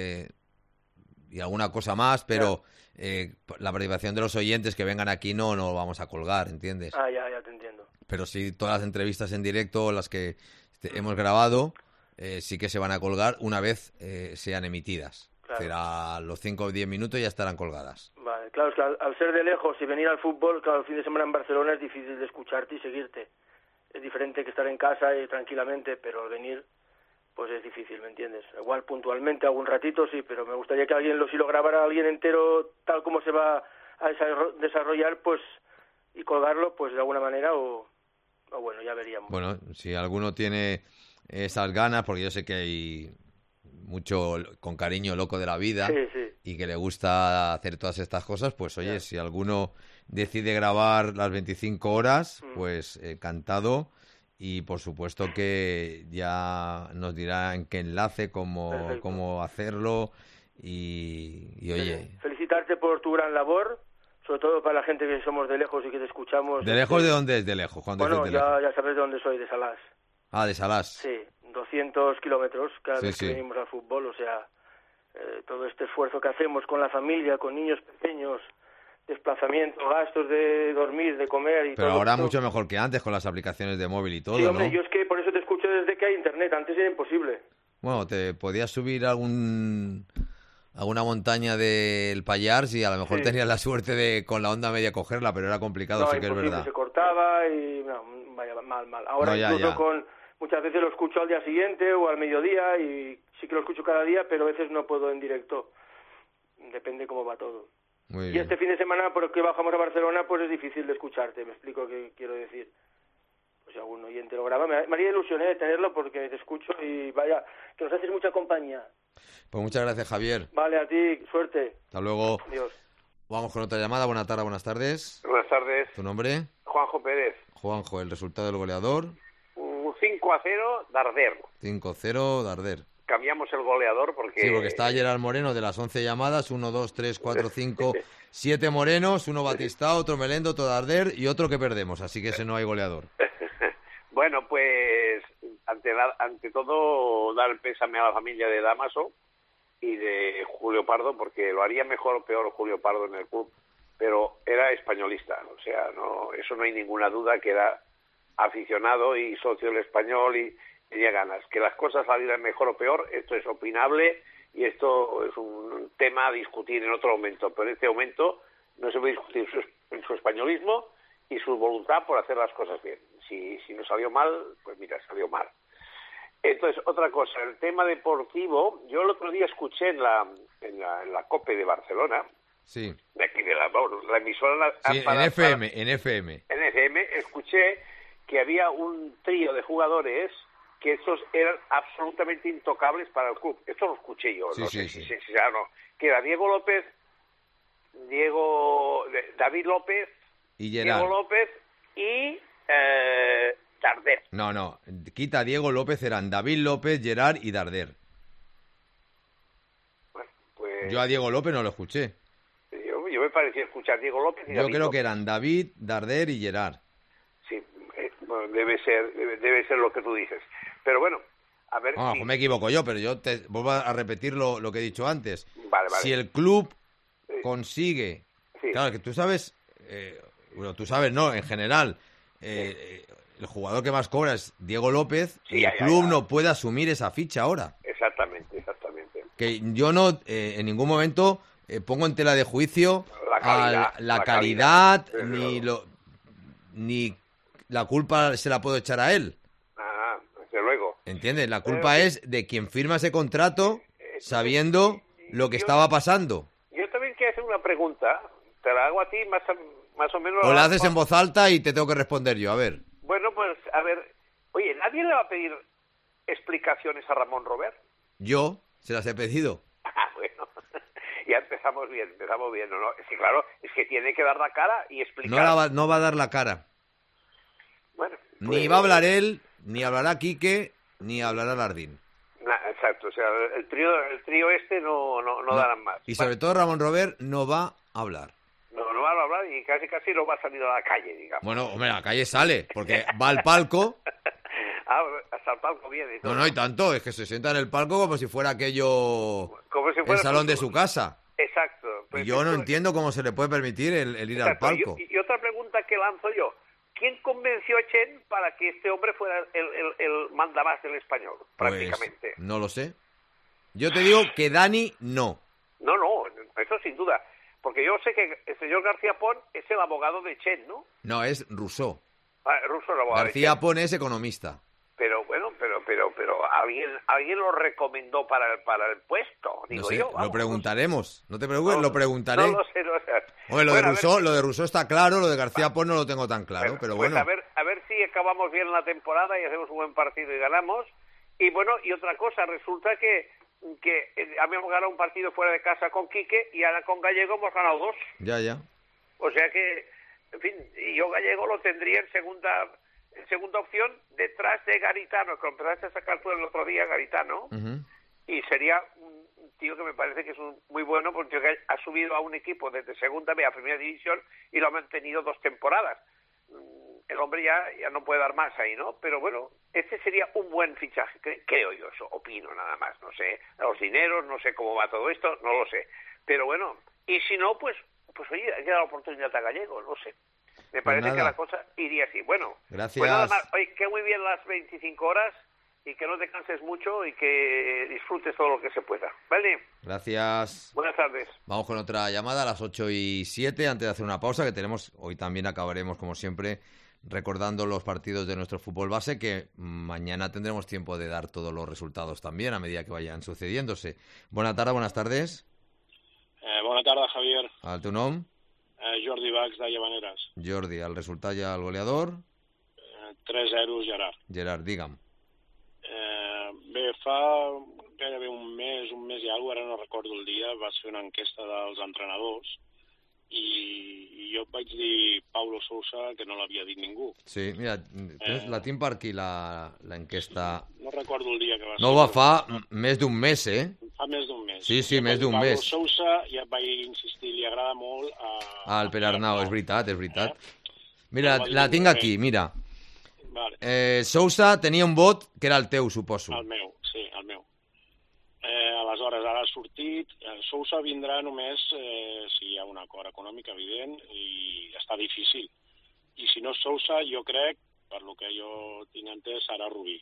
y alguna cosa más, pero la participación de los oyentes que vengan aquí no lo vamos a colgar, ¿entiendes? Ya te entiendo. Pero sí, todas las entrevistas en directo, las que hemos grabado, sí que se van a colgar una vez sean emitidas. Claro. Será los 5 o 10 minutos y ya estarán colgadas. Vale, claro, es que al ser de lejos y venir al fútbol, claro, el fin de semana en Barcelona es difícil de escucharte y seguirte. Es diferente que estar en casa y tranquilamente, pero al venir, pues es difícil, ¿me entiendes? Igual puntualmente, algún ratito sí, pero me gustaría que si lo grabara alguien entero, tal como se va a desarrollar, pues, y colgarlo, pues de alguna manera, o bueno, ya veríamos. Bueno, si alguno tiene esas ganas, porque yo sé que hay mucho con cariño loco de la vida y que le gusta hacer todas estas cosas, pues oye, si alguno decide grabar las 25 horas, pues encantado, y por supuesto que ya nos dirá en qué enlace, cómo hacerlo, y oye... Felicitarte por tu gran labor, sobre todo para la gente que somos de lejos y que te escuchamos. ¿De lejos de dónde es de lejos? Bueno, ya sabes de dónde soy, de Salás. Ah, de Salás. Sí, 200 kilómetros cada vez que venimos al fútbol, o sea, todo este esfuerzo que hacemos con la familia, con niños pequeños, desplazamiento, gastos de dormir, de comer y todo. Pero ahora esto. mucho mejor que antes con las aplicaciones de móvil y todo, sí, hombre, ¿no? yo es que por eso te escucho desde que hay internet, antes era imposible. Bueno, te podías subir a alguna montaña del Pallars y a lo mejor tenías la suerte de con la onda media cogerla, pero era complicado, sí que es verdad. Se cortaba y vaya, mal. Ahora incluso muchas veces lo escucho al día siguiente o al mediodía, y sí que lo escucho cada día, pero a veces no puedo en directo. Depende cómo va todo. Muy y bien. este fin de semana, porque bajamos a Barcelona, pues es difícil de escucharte. Me explico qué quiero decir. Pues si algún oyente lo graba, me haría ilusión tenerlo, porque te escucho y vaya, que nos haces mucha compañía. Pues muchas gracias, Javier. Vale, a ti, suerte. Hasta luego. Adiós. Vamos con otra llamada. Buenas tardes. Buenas tardes. ¿Tu nombre? Juanjo Pérez. Juanjo, el resultado del goleador. 5-0, Darder. 5-0, Darder. Cambiamos el goleador porque... Sí, porque está Gerard Moreno de las 11 llamadas, 1, 2, 3, 4, 5, 7 Morenos, uno Batistao, otro Melendo, otro Darder y otro que perdemos, así que ese no hay goleador. Bueno, pues ante todo dar el pésame a la familia de Dámaso y de Julio Pardo, porque lo haría mejor o peor Julio Pardo en el club, pero era españolista, o sea, no, eso no hay ninguna duda, que era aficionado y socio del Español y tenía ganas. Que las cosas salieran mejor o peor, esto es opinable y esto es un tema a discutir en otro momento, pero en este momento no se puede discutir su españolismo y su voluntad por hacer las cosas bien. Si no salió mal, pues mira, salió mal. Entonces, otra cosa, el tema deportivo, yo el otro día escuché en la COPE de Barcelona, sí, de aquí de la emisora... Sí, en FM, escuché que había un trío de jugadores que estos eran absolutamente intocables para el club. Esto lo escuché yo, sí, no sí, sé sí. si no. Que era David López, y Gerard. Diego López y Darder. No, quita Diego López, eran David López, Gerard y Darder. Bueno, pues... Yo a Diego López no lo escuché. Yo me parecía escuchar Diego López y Yo David creo López. que eran David, Darder y Gerard. Sí, bueno, debe ser lo que tú dices. Pero bueno, a ver si... me equivoco yo, pero yo te vuelvo a repetir lo que he dicho antes. Vale. Si el club consigue... Sí. Claro, que tú sabes... tú sabes, no, en general... el jugador que más cobra es Diego López, y el club no puede asumir esa ficha ahora. Exactamente. Que yo no en ningún momento pongo en tela de juicio la calidad ni la culpa se la puedo echar a él. Desde luego. ¿Entiendes? La culpa es de quien firma ese contrato sabiendo lo que estaba pasando. Yo también quiero hacer una pregunta, te la hago a ti más o menos... O la haces en voz alta y te tengo que responder yo, a ver. Bueno, pues, a ver, oye, ¿nadie le va a pedir explicaciones a Ramón Robert? Yo se las he pedido. Bueno, ya empezamos bien, ¿no? Es que claro, es que tiene que dar la cara y explicar. No va a dar la cara. Bueno. Pues, ni va a hablar él, ni hablará Quique, ni hablará Lardín. Exacto, o sea, el trío este no darán más. Y sobre todo Ramón Robert no va a hablar. No, no va a hablar y casi no va a salir a la calle, digamos. Bueno, hombre, a la calle sale, porque va al palco. Hasta el palco viene y todo. No, y tanto, es que se sienta en el palco como si fuera aquello... Como si fuera el salón de su casa. Exacto. Y yo no entiendo cómo se le puede permitir el ir al palco. Y otra pregunta que lanzo yo. ¿Quién convenció a Chen para que este hombre fuera el mandamás del español, prácticamente? Pues, no lo sé. Yo te digo que Dani no. No, eso sin duda. Porque yo sé que el señor García Pon es el abogado de Chen, ¿no? No, es Rousseau. Russo, el abogado García de Chen. Pon es economista. Pero bueno, pero alguien lo recomendó para el puesto, digo No sé, yo. lo preguntaremos. No te preocupes, lo preguntaré. No lo sé. Oye, lo de Rousseau está claro, lo de García Pon no lo tengo tan claro, pero pues bueno. A ver si acabamos bien la temporada y hacemos un buen partido y ganamos. Y bueno, y otra cosa, resulta que habíamos ganado un partido fuera de casa con Quique y ahora con Gallego hemos ganado 2. Ya. O sea que, en fin, yo Gallego lo tendría en segunda opción detrás de Garitano, que lo empezaste a sacar tú el otro día, Garitano, y sería un tío que me parece que es muy bueno porque ha subido a un equipo desde segunda B a primera división y lo ha mantenido 2 temporadas. El hombre ya no puede dar más ahí, ¿no? Pero bueno, este sería un buen fichaje, creo yo, eso, opino nada más, no sé, los dineros, no sé cómo va todo esto, no lo sé. Pero bueno, y si no, pues oye, hay que dar la oportunidad a Gallego, no sé. Me parece que la cosa iría así. Bueno, gracias. Pues nada más, oye, que muy bien las 25 horas y que no te canses mucho y que disfrutes todo lo que se pueda. ¿Vale? Gracias. Buenas tardes. Vamos con otra llamada a las 8:07, antes de hacer una pausa que tenemos. Hoy también acabaremos, como siempre, recordando los partidos de nuestro fútbol base, que mañana tendremos tiempo de dar todos los resultados también a medida que vayan sucediéndose. Buenas tardes. Bona tarda, Javier. El teu nom? Jordi Bax, de Llavaneres. Jordi, el resultat ja el goleador? 3-0, Gerard. Gerard, digue'm. Bé, fa gairebé un mes i alguna cosa, ara no recordo el dia, vas fer una enquesta dels entrenadors i jo vaig dir Paulo Sousa, que no l'havia dit ningú. Sí, mira, la tinc per aquí, l'enquesta. No recordo el dia que va ser. No, va fa més d'un mes, eh? Fa més d'un mes. Sí, més d'un mes. Paulo Sousa, ja vaig insistir, li agrada molt al Pere Arnau, és veritat. Mira, la tinc aquí, mira. Vale. Sousa tenia un vot que era el teu, suposo. El meu, sí, el meu. Aleshores, ara ha sortit. Sousa vindrà només si hi ha un acord econòmic, evident, i està difícil. I si no és Sousa, jo crec, per lo que jo tinc entès, serà Rubí.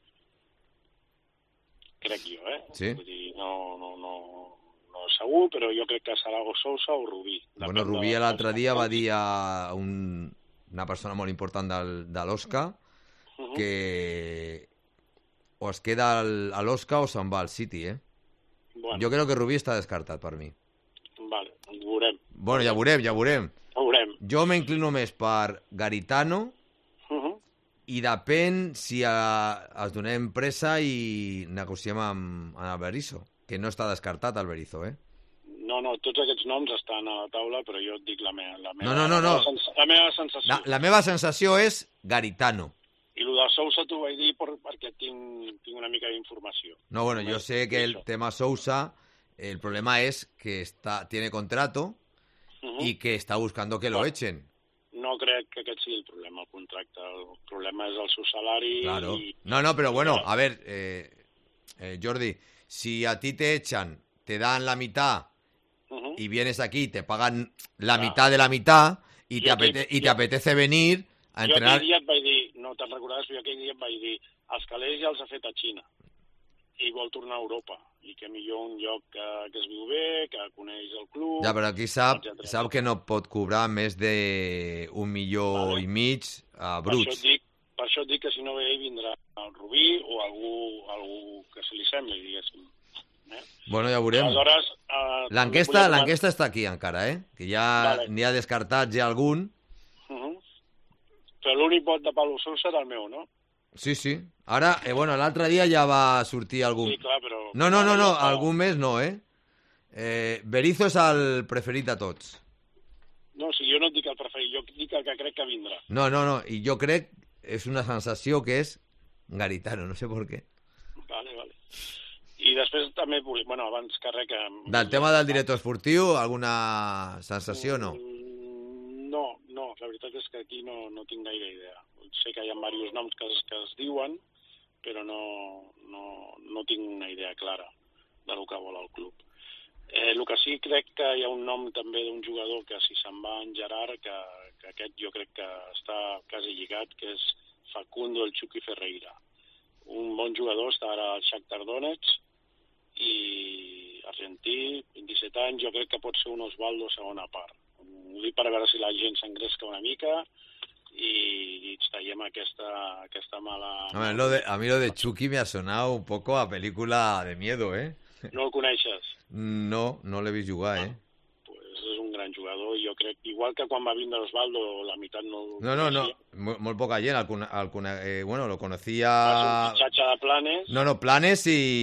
Crec jo, Sí. Vull dir, no segur, però jo crec que serà o Sousa o Rubí. Bueno, Rubí l'altre dia va dir a una persona molt important de l'Osca que o es queda a l'Osca o se'n va al City, eh? Bueno. Jo crec que Rubí està descartat per mi. Vale, ho veurem. Bueno, ja veurem. Ho veurem. Jo m'inclino més per Garitano i depèn si es donem pressa i negociem amb el Berizzo, que no està descartat el Berizzo, eh? No, tots aquests noms estan a la taula, però jo et dic la meva No. La meva sensació. La meva sensació és Garitano. I el de Sousa t'ho vaig dir perquè tinc una mica d'informació. No, bueno, yo sé que el tema Sousa, el problema es que tiene contrato y que está buscando que lo echen. No crec que aquest sigui el problema, el contracte. El problema és el seu salari. Claro. No, pero bueno, a ver, Jordi, si a ti te echan, te dan la mitad y vienes aquí, te pagan la mitad de la mitad y te apetece venir a entrenar... Jo aquell dia et vaig dir, no te'n recordaràs, però aquell dia et vaig dir els calés ja els ha fet a Xina i vol tornar a Europa i que millor un lloc que es viu bé, que coneix el club... Ja, però aquí sap que no pot cobrar més de 1,5 milions bruts. Per això et dic que si no ve ell vindrà el Rubí o algú que se li sembli, diguéssim. Bueno, ja veurem. Aleshores... L'enquesta està aquí encara, eh? Que ja n'hi ha descartats ja algun. Però l'únic vot de Paulo Sousa era el meu, no? Sí. Ara, bueno, l'altre dia ja va sortir algun... Sí, clar, però... No, algun mes no, eh? Berizzo és el preferit de tots. No, si jo no et dic el preferit, jo dic el que crec que vindrà. No, i jo crec, és una sensació que és Garitano, no sé per què. Vale. I després també, bueno, abans que res que... Del tema del director esportiu, alguna sensació, no? la veritat és que aquí no tinc gaire idea. Sé que hi ha diversos noms que es diuen, però no tinc una idea clara de lo que vol el club. El que sí crec que hi ha un nom també d'un jugador que si se'n va en Gerard, que aquest jo crec que està quasi lligat, que és Facundo el Chucky Ferreira. Un bon jugador, està ara al Shakhtar Donetsk, i argentí, 27 anys, jo crec que pot ser un Osvaldo segona part. Ho dic per veure si la gent s'engresca una mica y traiem aquesta mala... A mí lo de Chucky me ha sonado un poco a película de miedo, ¿eh? No el coneixes? No l'he vist jugar, ¿eh? Pues és un gran jugador, jo crec, igual que quan va vindre Osvaldo, la meitat no... No, molt poca gent, bueno, lo conocía... Va ser un fitxatge de Planes. No, Planes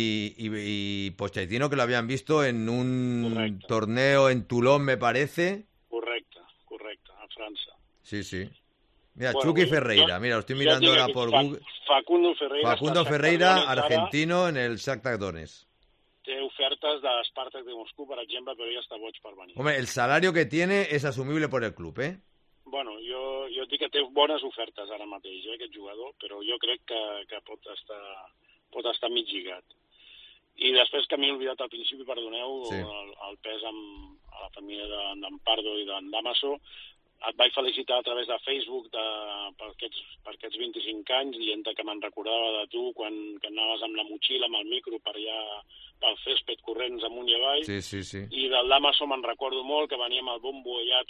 y Pochettino, que lo habían visto en un torneo en Toulon, me parece. Correcte, a França. Sí. Mira, bueno, Chucky Ferreira, mira, lo estoy mirando ahora por Google. Facundo Ferreira, argentino, en el Shakhtar Donetsk. Té ofertes de Spartak de Moscú, per exemple, però ja està boig per venir. Hombre, el salario que tiene es asumible por el club, ¿eh? Bueno, jo dic que té bones ofertes ara mateix, aquest jugador, però jo crec que pot estar mig lligat. I després, que m'he oblidat al principi, perdoneu, sí. el pes a la família d'en Pardo i d'en Damaso. Et vaig felicitar a través de Facebook per aquests 25 anys, dient que me'n recordava de tu quan anaves amb la motxilla, amb el micro, per allà pel césped, corrents amunt i avall. Sí. I del Damaso me'n recordo molt, que veníem al bombo allà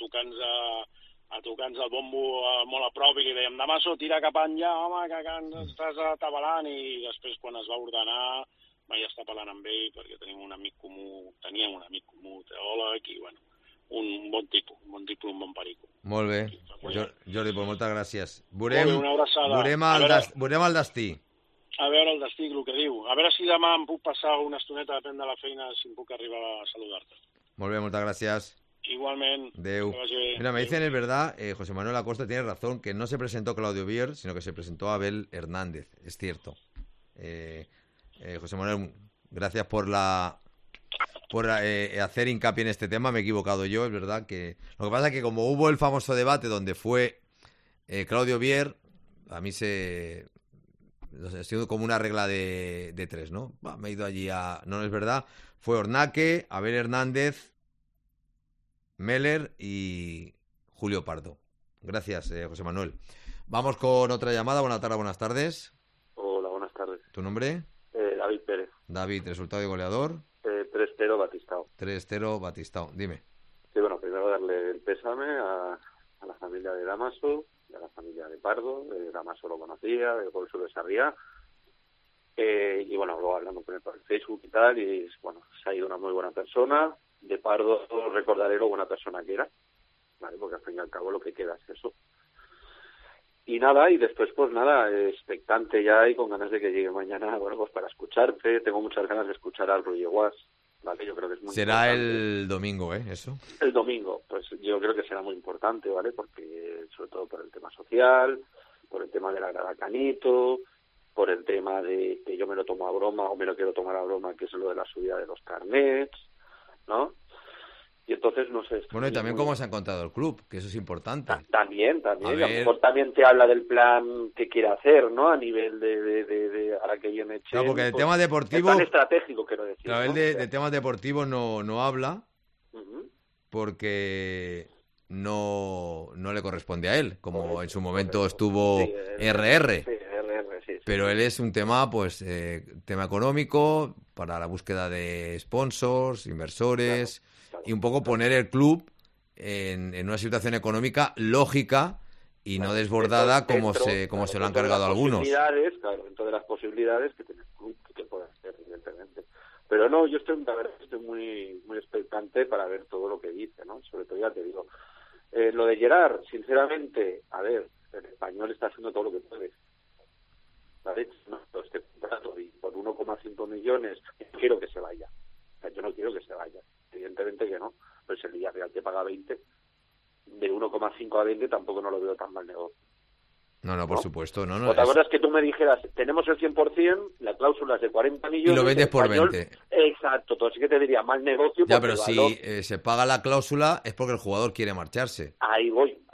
tocant el bombo molt a prop i li dèiem, Damaso, tira cap enllà, home, que estàs atabalant. I després, quan es va ordenar, vaig estar parlant amb ell, perquè teníem un amic comú, teòleg, i bueno, un bon tipus, un bon perico. Molt bé. Jordi, pues moltes gràcies. Una abraçada. Veurem el destí. A veure el destí, el que diu. A veure si demà em puc passar una estoneta, depèn de la feina, si em puc arribar a saludar-te. Molt bé, moltes gràcies. Igualment. Adeu. Mira, me dicen, es verdad, José Manuel Acosta tiene razón, que no se presentó Claudio Bier, sino que se presentó Abel Hernández. Es cierto. José Manuel, gracias por hacer hincapié en este tema. Me he equivocado yo, es verdad que... Lo que pasa es que como hubo el famoso debate donde fue Claudio Bier, a mí ha sido como una regla de tres, ¿no? Me he ido allí a... No, es verdad. Fue Ornaque, Abel Hernández, Meller y Julio Pardo. Gracias, José Manuel. Vamos con otra llamada. Buenas tardes. Hola, buenas tardes. ¿Tu nombre? David Pérez. David, resultado y goleador. 3-0 Batistao. 3-0 Batistao, dime. Sí, bueno, primero darle el pésame a la familia de Damaso y a la familia de Pardo. Damaso lo conocía, de Golso de Sarriá. Y bueno, luego hablando con él por el Facebook y tal, y bueno, se ha ido una muy buena persona. De Pardo recordaré lo buena persona que era, ¿vale? Porque al fin y al cabo lo que queda es eso. Y nada, y después pues nada, expectante ya y con ganas de que llegue mañana, bueno, pues para escucharte. Tengo muchas ganas de escuchar al Roger Guas, ¿vale? Yo creo que es muy Será importante. El domingo, ¿eso? El domingo, pues yo creo que será muy importante, ¿vale? Porque sobre todo por el tema social, por el tema de la grada Canito, por el tema de que yo me lo tomo a broma o me lo quiero tomar a broma, que es lo de la subida de los carnets, ¿no? Y entonces, no sé... Bueno, y también cómo se ha encontrado el club, que eso es importante. También. A lo mejor también te habla del plan que quiere hacer, ¿no? A nivel de ahora que viene Chen. Claro, porque el tema deportivo... El plan estratégico, quiero decir. Claro, ¿no? él de temas deportivos no habla, porque no le corresponde a él, como en su momento estuvo RR. Sí, RR, sí. Pero él es un tema, pues, tema económico, para la búsqueda de sponsors, inversores... Claro. Y un poco poner el club en una situación económica lógica y no desbordada como se lo han cargado algunos. Claro, dentro de las posibilidades que tiene el club, que puede hacer, evidentemente. Pero no, yo estoy muy expectante para ver todo lo que dice, ¿no? Sobre todo, ya te digo, lo de Gerard, sinceramente, a ver, el Español está haciendo todo lo que puede. ¿Vale? Este contrato y por 1,5 millones, yo quiero que se vaya. O sea, yo no quiero que se vaya. Evidentemente que no, pero si el Villarreal te paga 20, de 1,5 a 20 tampoco no lo veo tan mal negocio. No, por supuesto. No, ¿Te acuerdas que tú me dijeras, tenemos el 100%, la cláusula es de 40 millones... Y lo vendes por 20. Exacto, entonces sí que te diría mal negocio... Ya, pero si se paga la cláusula es porque el jugador quiere marcharse. Ahí voy,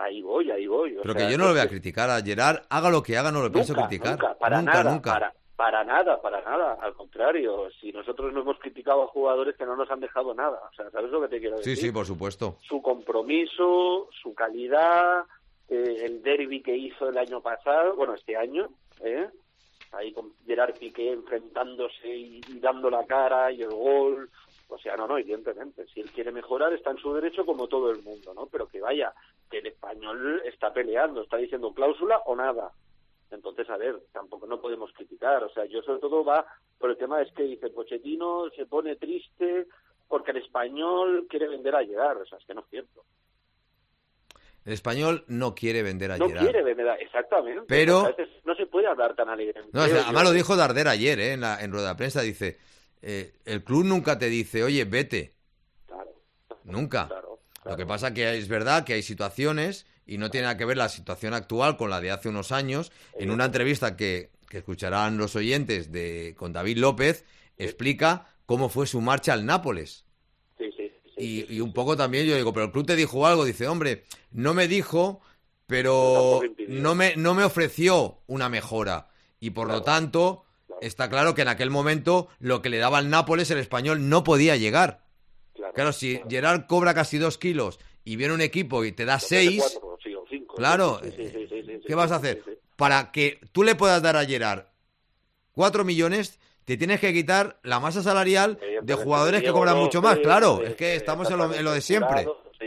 ahí voy. Pero que yo no lo voy a criticar a Gerard, haga lo que haga, no lo pienso criticar. Nunca, para nada, al contrario, si nosotros no hemos criticado a jugadores que no nos han dejado nada, o sea, ¿sabes lo que te quiero decir? Sí, por supuesto. Su compromiso, su calidad, el derbi que hizo el año pasado, bueno, este año, ahí con Gerard Piqué enfrentándose y dando la cara y el gol, o sea, no, evidentemente, si él quiere mejorar está en su derecho como todo el mundo, ¿no? Pero que vaya, que el Español está peleando, está diciendo cláusula o nada. Entonces, a ver, tampoco no podemos criticar. O sea, yo sobre todo va por el tema es que dice Pochettino se pone triste porque el Español quiere vender a Gerard. O sea, es que no es cierto. El Español no quiere vender a Gerard. No quiere vender, exactamente. Pero... A veces no se puede hablar tan alegremente. No, además lo dijo Darder ayer, en rueda de prensa. Dice, el club nunca te dice, oye, vete. Claro. Nunca. Claro. Lo que pasa que es verdad que hay situaciones... Y no tiene nada que ver la situación actual con la de hace unos años. En una entrevista que escucharán los oyentes con David López, explica cómo fue su marcha al Nápoles. Y un poco también yo digo, pero el club te dijo algo. Dice, hombre, no me dijo, pero no me ofreció una mejora. Y por lo tanto, está claro que en aquel momento lo que le daba al Nápoles, el Español no podía llegar. Claro, si Gerard cobra casi 2 kilos y viene un equipo y te da 6... Claro, ¿qué vas a hacer? Para que tú le puedas dar a Gerard 4 millones, te tienes que quitar la masa salarial de jugadores que cobran mucho más. Claro, es que estamos en lo de siempre.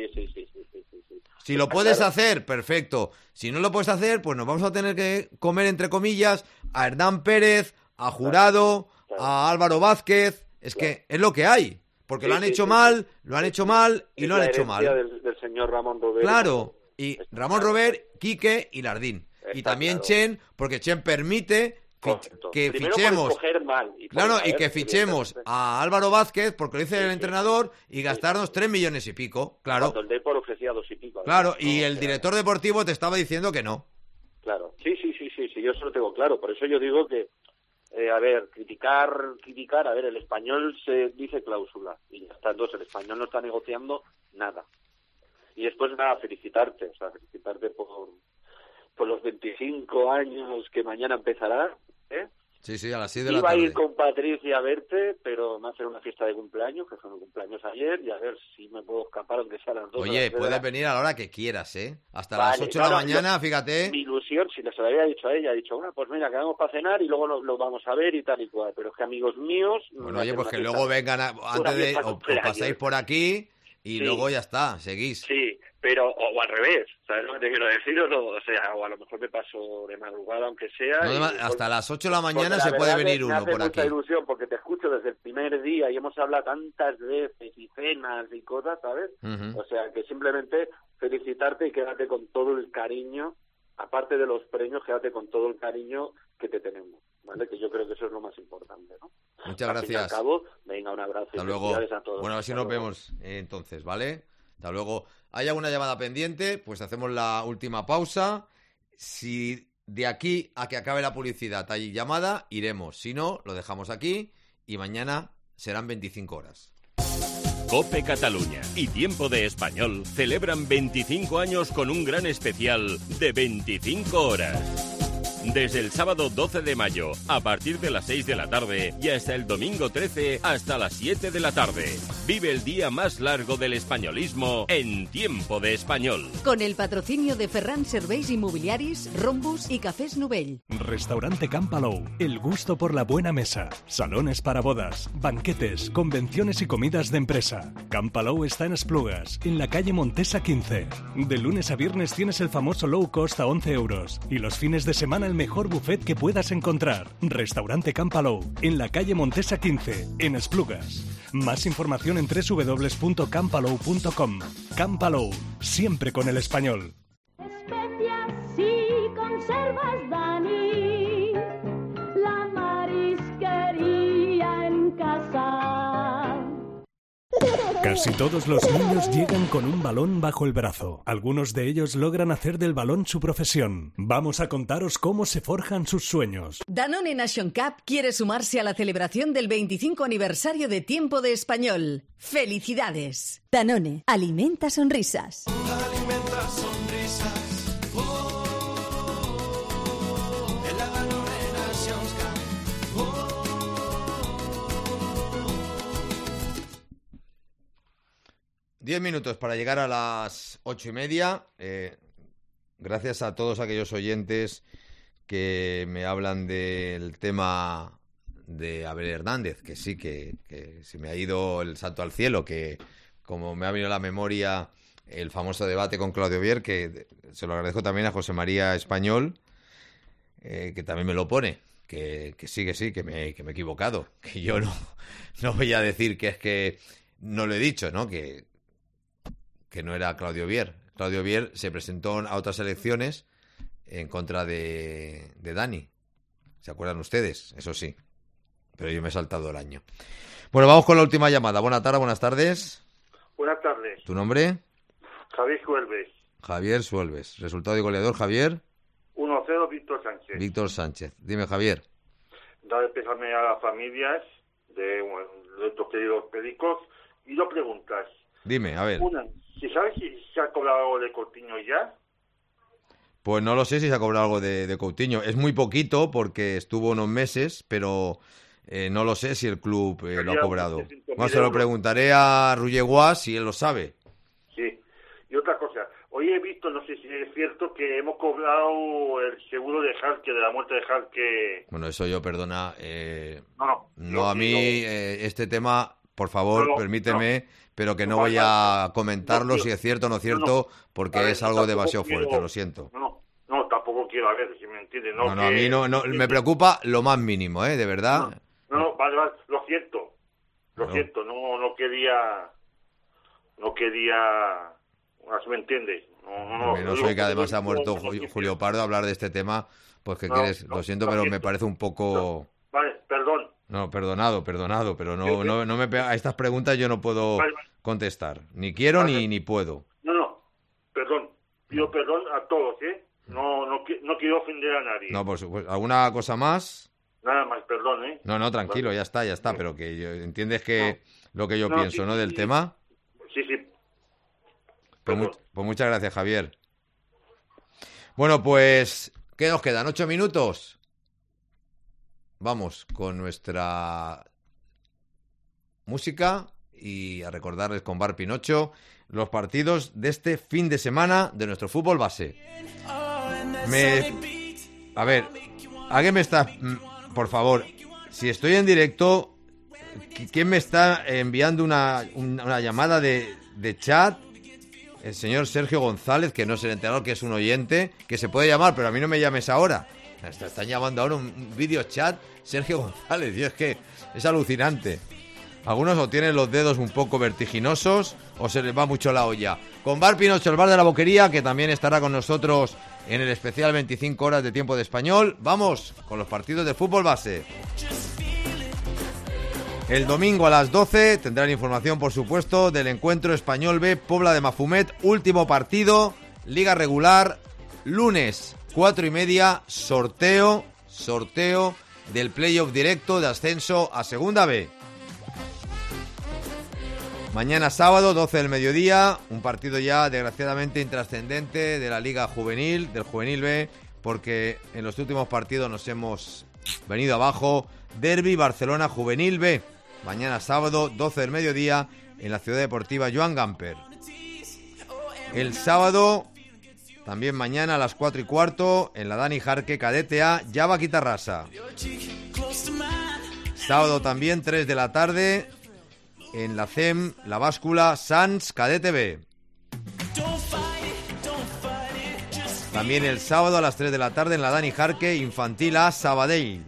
Si lo puedes hacer, perfecto. Si no lo puedes hacer, pues nos vamos a tener que comer, entre comillas, a Hernán Pérez, a Jurado, a Álvaro Vázquez. Es que es lo que hay. Porque lo han hecho mal y lo han hecho mal. Del señor Ramón Robert. Claro. Y Ramón Robert, Quique y Lardín. Y también Chen, porque Chen permite que fichemos. Y que fichemos a Álvaro Vázquez, porque lo dice el entrenador, y gastarnos 3 millones y pico. Claro. Cuando el Depor ofrecía 2 y pico. Claro, y el director deportivo te estaba diciendo que no. Claro. Sí, yo eso lo tengo claro. Por eso yo digo que, criticar, a ver, el Español se dice cláusula. Y ya está, entonces el Español no está negociando nada. Y después, nada, felicitarte por los 25 años que mañana empezará, Sí, a las 6 de la tarde. Iba a ir con Patricia a verte, pero me hacen una fiesta de cumpleaños, que fue mi cumpleaños ayer, y a ver si me puedo escapar, aunque sea a las 2. Oye, puedes venir a la hora que quieras, Hasta las 8 de la mañana, fíjate. Mi ilusión, si se lo había dicho a ella, ha dicho, bueno, pues mira, quedamos para cenar y luego lo vamos a ver y tal y cual. Pero es que amigos míos... Bueno, oye, pues que luego vengan antes de... os pasáis por aquí... Y luego ya está, seguís. Sí, pero o al revés, ¿sabes lo que te quiero decir? O sea, o a lo mejor me paso de madrugada, aunque sea. Hasta las 8 de la mañana se puede venir uno por aquí. Me hace mucha ilusión porque te escucho desde el primer día y hemos hablado tantas veces y cenas y cosas, ¿sabes? O sea, que simplemente felicitarte y quédate con todo el cariño, aparte de los premios, quédate con todo el cariño que te tenemos, ¿vale? Que yo creo que eso es lo más importante, ¿no? Muchas gracias. Al cabo, venga, un abrazo. Hasta luego. A todos. Bueno, a ver si nos vemos entonces, ¿vale? Hasta luego. ¿Hay alguna llamada pendiente? Pues hacemos la última pausa. Si de aquí a que acabe la publicidad hay llamada, iremos. Si no, lo dejamos aquí y mañana serán 25 horas. COPE Cataluña y Tiempo de Español celebran 25 años con un gran especial de 25 horas. Desde el sábado 12 de mayo, a partir de las 6 de la tarde y hasta el domingo 13, hasta las 7 de la tarde. Vive el día más largo del españolismo en Tiempo de Español. Con el patrocinio de Ferran Serveis Immobiliaris, Rhombus y Cafés Novell. Restaurante Camp Palou, el gusto por la buena mesa. Salones para bodas, banquetes, convenciones y comidas de empresa. Camp Palou está en Esplugas, en la calle Montesa 15. De lunes a viernes tienes el famoso low cost a 11 euros y los fines de semana el mejor buffet que puedas encontrar. Restaurante Camp Palou, en la calle Montesa 15, en Esplugas. Más información en www.campalou.com. Camp Palou, siempre con el español. Especias y conservas, Dani, la marisquería en casa. Casi todos los niños llegan con un balón bajo el brazo. Algunos de ellos logran hacer del balón su profesión. Vamos a contaros cómo se forjan sus sueños. Danone Nation Cup quiere sumarse a la celebración del 25 aniversario de Tiempo de Español. ¡Felicidades! Danone, alimenta sonrisas. Alimenta sonrisas. 10 minutos para llegar a las 8:30. Gracias a todos aquellos oyentes que me hablan del tema de Abel Hernández, que sí, que se me ha ido el santo al cielo, que como me ha venido a la memoria el famoso debate con Claudio Vier, que se lo agradezco también a José María Español, que también me lo pone, que sí, que me he equivocado, que yo no voy a decir que es que no lo he dicho, ¿no? Que no era Claudio Vier. Claudio Vier se presentó a otras elecciones en contra de Dani. ¿Se acuerdan ustedes? Eso sí. Pero yo me he saltado el año. Bueno, vamos con la última llamada. Buenas tardes. Buenas tardes. ¿Tu nombre? Javier Suelves. Javier Suelves. Resultado y goleador, Javier. 1-0 Víctor Sánchez. Víctor Sánchez. Dime, Javier. Dar el pésame a las familias de estos queridos pericos. Y dos preguntas. Dime, a ver. Una, si sabes si se ha cobrado algo de Coutinho ya. Pues no lo sé si se ha cobrado algo de Coutinho. Es muy poquito porque estuvo unos meses, pero no lo sé si el club lo ha cobrado. Bueno, se lo preguntaré a Rulleguá si él lo sabe. Sí. Y otra cosa. Hoy he visto, no sé si es cierto, que hemos cobrado el seguro de Jalque, de la muerte de Jalque. Bueno, eso yo, perdona. No, a mí este tema, por favor, permíteme, pero que no voy a comentarlo si es cierto o no es cierto, porque es algo demasiado fuerte, lo siento. No, tampoco quiero, a ver, si me entiendes. No, a mí no, me preocupa lo más mínimo, de verdad. No, vale, lo siento, no quería, así me entiendes. No soy que además ha muerto Julio Pardo, hablar de este tema, pues que quieres, lo siento, pero me parece un poco... Vale, perdón. No, perdonado, pero no me a estas preguntas yo no puedo contestar, ni quiero ni puedo. No, perdón, pido perdón a todos, no quiero ofender a nadie. No, por supuesto. ¿Alguna cosa más? Nada más, perdón, No, tranquilo, vale. ya está, pero que entiendes que lo que yo pienso, ¿no? Del tema. Sí. Pues muchas gracias, Javier. Bueno, pues, ¿qué nos quedan? 8 minutos. Vamos con nuestra música y a recordarles con Bar Pinocho los partidos de este fin de semana de nuestro fútbol base. A ver, ¿alguien me está... Por favor, si estoy en directo, ¿quién me está enviando una llamada de chat? El señor Sergio González, que no es el entrenador, que es un oyente, que se puede llamar, pero a mí no me llames ahora. Están llamando ahora un video chat Sergio González, y es que es alucinante. Algunos o tienen los dedos un poco vertiginosos o se les va mucho la olla. Con Bar Pinocho, el bar de la Boquería, que también estará con nosotros en el especial 25 horas de tiempo de español. Vamos con los partidos de fútbol base. El domingo a las 12 tendrán información, por supuesto, del encuentro Español B Pobla de Mafumet, último partido, liga regular, lunes 4:30, sorteo del playoff directo de ascenso a Segunda B. Mañana sábado, 12 del mediodía, un partido ya desgraciadamente intrascendente de la Liga Juvenil, del Juvenil B, porque en los últimos partidos nos hemos venido abajo. Derbi Barcelona Juvenil B. Mañana sábado, 12 del mediodía, en la Ciudad Deportiva Joan Gamper. El sábado, también mañana a las 4:15, en la Dani Jarque Cadete A, Java Quitarrasa. Sábado también, 3 de la tarde, en la CEM, la Báscula Sans Cadete B. También el sábado a las 3 de la tarde, en la Dani Jarque Infantil A, Sabadell.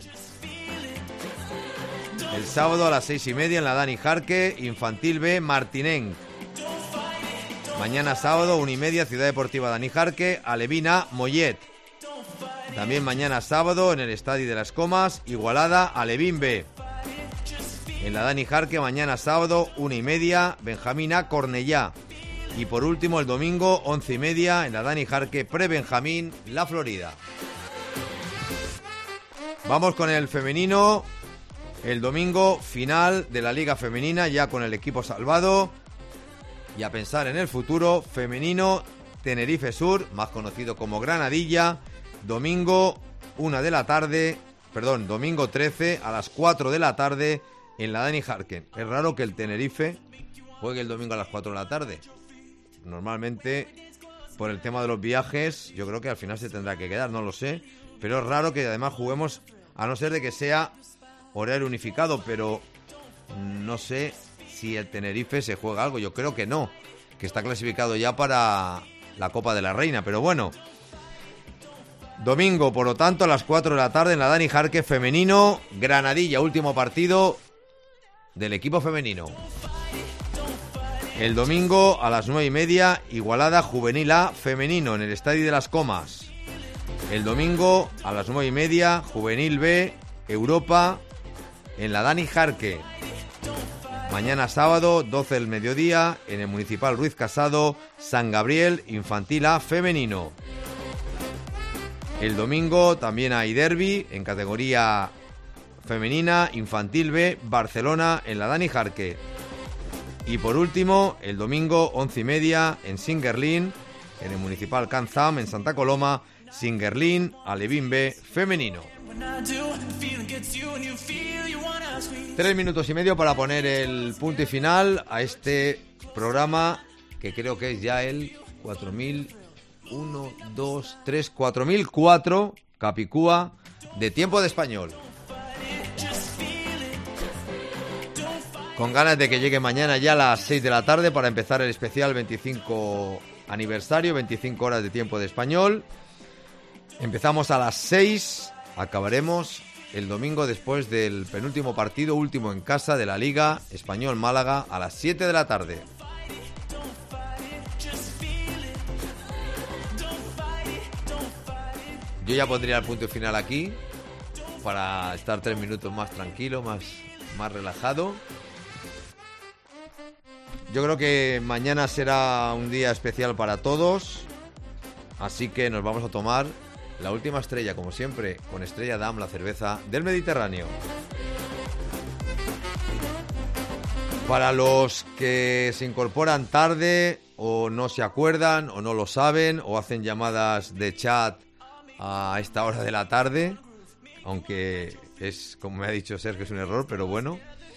El sábado a las 6:30 en la Dani Jarque Infantil B, Martinenc. Mañana sábado 1:30 Ciudad Deportiva Dani Jarque, Alevina, Mollet. También mañana sábado en el Estadio de las Comas, Igualada, Alevín B. En la Dani Jarque mañana sábado 1:30 Benjamín A, Cornellá. Y por último el domingo 11:30 en la Dani Jarque Pre-Benjamín, La Florida. Vamos con el femenino. El domingo, final de la Liga Femenina, ya con el equipo salvado. Y a pensar en el futuro, femenino Tenerife Sur, más conocido como Granadilla. Domingo 1 de la tarde, domingo 13 a las 4 de la tarde en la Dani Jarque. Es raro que el Tenerife juegue el domingo a las 4 de la tarde. Normalmente, por el tema de los viajes, yo creo que al final se tendrá que quedar, no lo sé. Pero es raro que además juguemos, a no ser de que sea horario unificado, pero no sé si el Tenerife se juega algo. Yo creo que no, que está clasificado ya para la Copa de la Reina. Pero bueno, domingo, por lo tanto, a las 4 de la tarde en la Dani Jarque femenino, Granadilla, último partido del equipo femenino. El domingo a las 9:30, Igualada Juvenil A femenino en el Estadio de las Comas. El domingo a las 9:30, Juvenil B, Europa, en la Dani Jarque. Mañana sábado, 12 del mediodía, en el Municipal Ruiz Casado, San Gabriel, Infantil A femenino. El domingo también hay derbi en categoría femenina, Infantil B, Barcelona, en la Dani Jarque. Y por último, el domingo, 11:30, en Singerlín, en el Municipal Can Zam, en Santa Coloma, Singerlín, Alevín B, femenino. 3 minutos y medio para poner el punto y final a este programa, que creo que es ya el 4004, Capicúa, de Tiempo de Español. Con ganas de que llegue mañana ya a las 6 de la tarde para empezar el especial 25 aniversario, 25 horas de Tiempo de Español. Empezamos a las 6, acabaremos el domingo después del penúltimo partido, último en casa de la Liga Español Málaga, a las 7 de la tarde. Yo ya pondría el punto final aquí para estar 3 minutos más tranquilo, más relajado. Yo creo que mañana será un día especial para todos, así que nos vamos a tomar la última estrella, como siempre, con Estrella Damm, la cerveza del Mediterráneo. Para los que se incorporan tarde o no se acuerdan o no lo saben o hacen llamadas de chat a esta hora de la tarde, aunque es, como me ha dicho Sergio, es un error, pero bueno.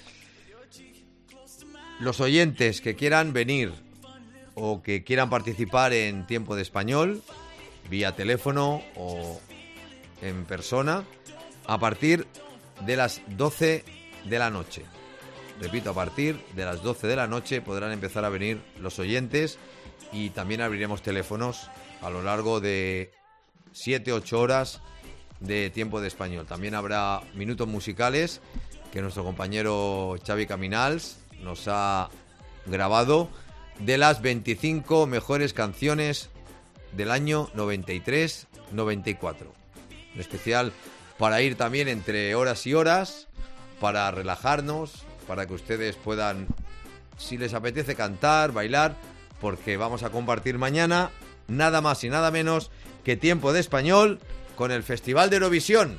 Los oyentes que quieran venir o que quieran participar en Tiempo de Español, vía teléfono o en persona, a partir de las 12 de la noche. Repito, a partir de las 12 de la noche podrán empezar a venir los oyentes y también abriremos teléfonos a lo largo de 7-8 horas de Tiempo de Español. También habrá minutos musicales que nuestro compañero Xavi Caminals nos ha grabado de las 25 mejores canciones del año 93-94. En especial para ir también entre horas y horas, para relajarnos, para que ustedes puedan, si les apetece, cantar, bailar, porque vamos a compartir mañana nada más y nada menos que Tiempo de Español con el Festival de Eurovisión.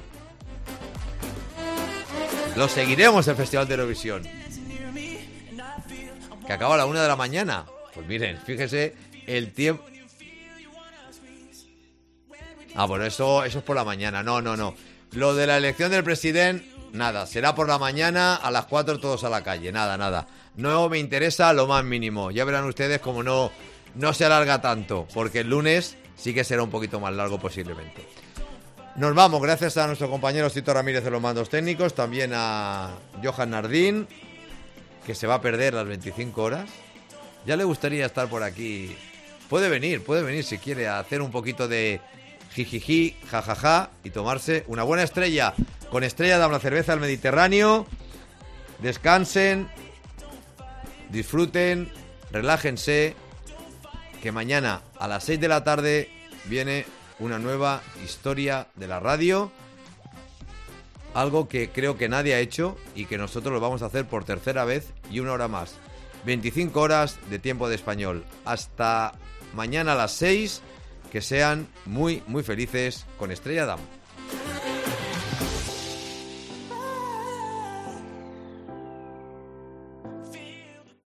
Lo seguiremos, el Festival de Eurovisión, que acaba a la 1 de la mañana. Pues miren, fíjese el tiempo. Bueno, eso es por la mañana. No. Lo de la elección del presidente, nada. Será por la mañana, a las 4 todos a la calle. Nada. No me interesa lo más mínimo. Ya verán ustedes como no se alarga tanto, porque el lunes sí que será un poquito más largo posiblemente. Nos vamos, gracias a nuestro compañero Tito Ramírez de los mandos técnicos, también a Johan Nardín, que se va a perder las 25 horas. Ya le gustaría estar por aquí. Puede venir si quiere, a hacer un poquito de jijiji, jajaja y tomarse una buena estrella. Con Estrella Damm, la cerveza del Mediterráneo. Descansen, disfruten, relájense, que mañana a las 6 de la tarde viene una nueva historia de la radio. Algo que creo que nadie ha hecho y que nosotros lo vamos a hacer por tercera vez y una hora más. 25 horas de Tiempo de Español. Hasta mañana a las 6. Que sean muy, muy felices con Estrella Damm.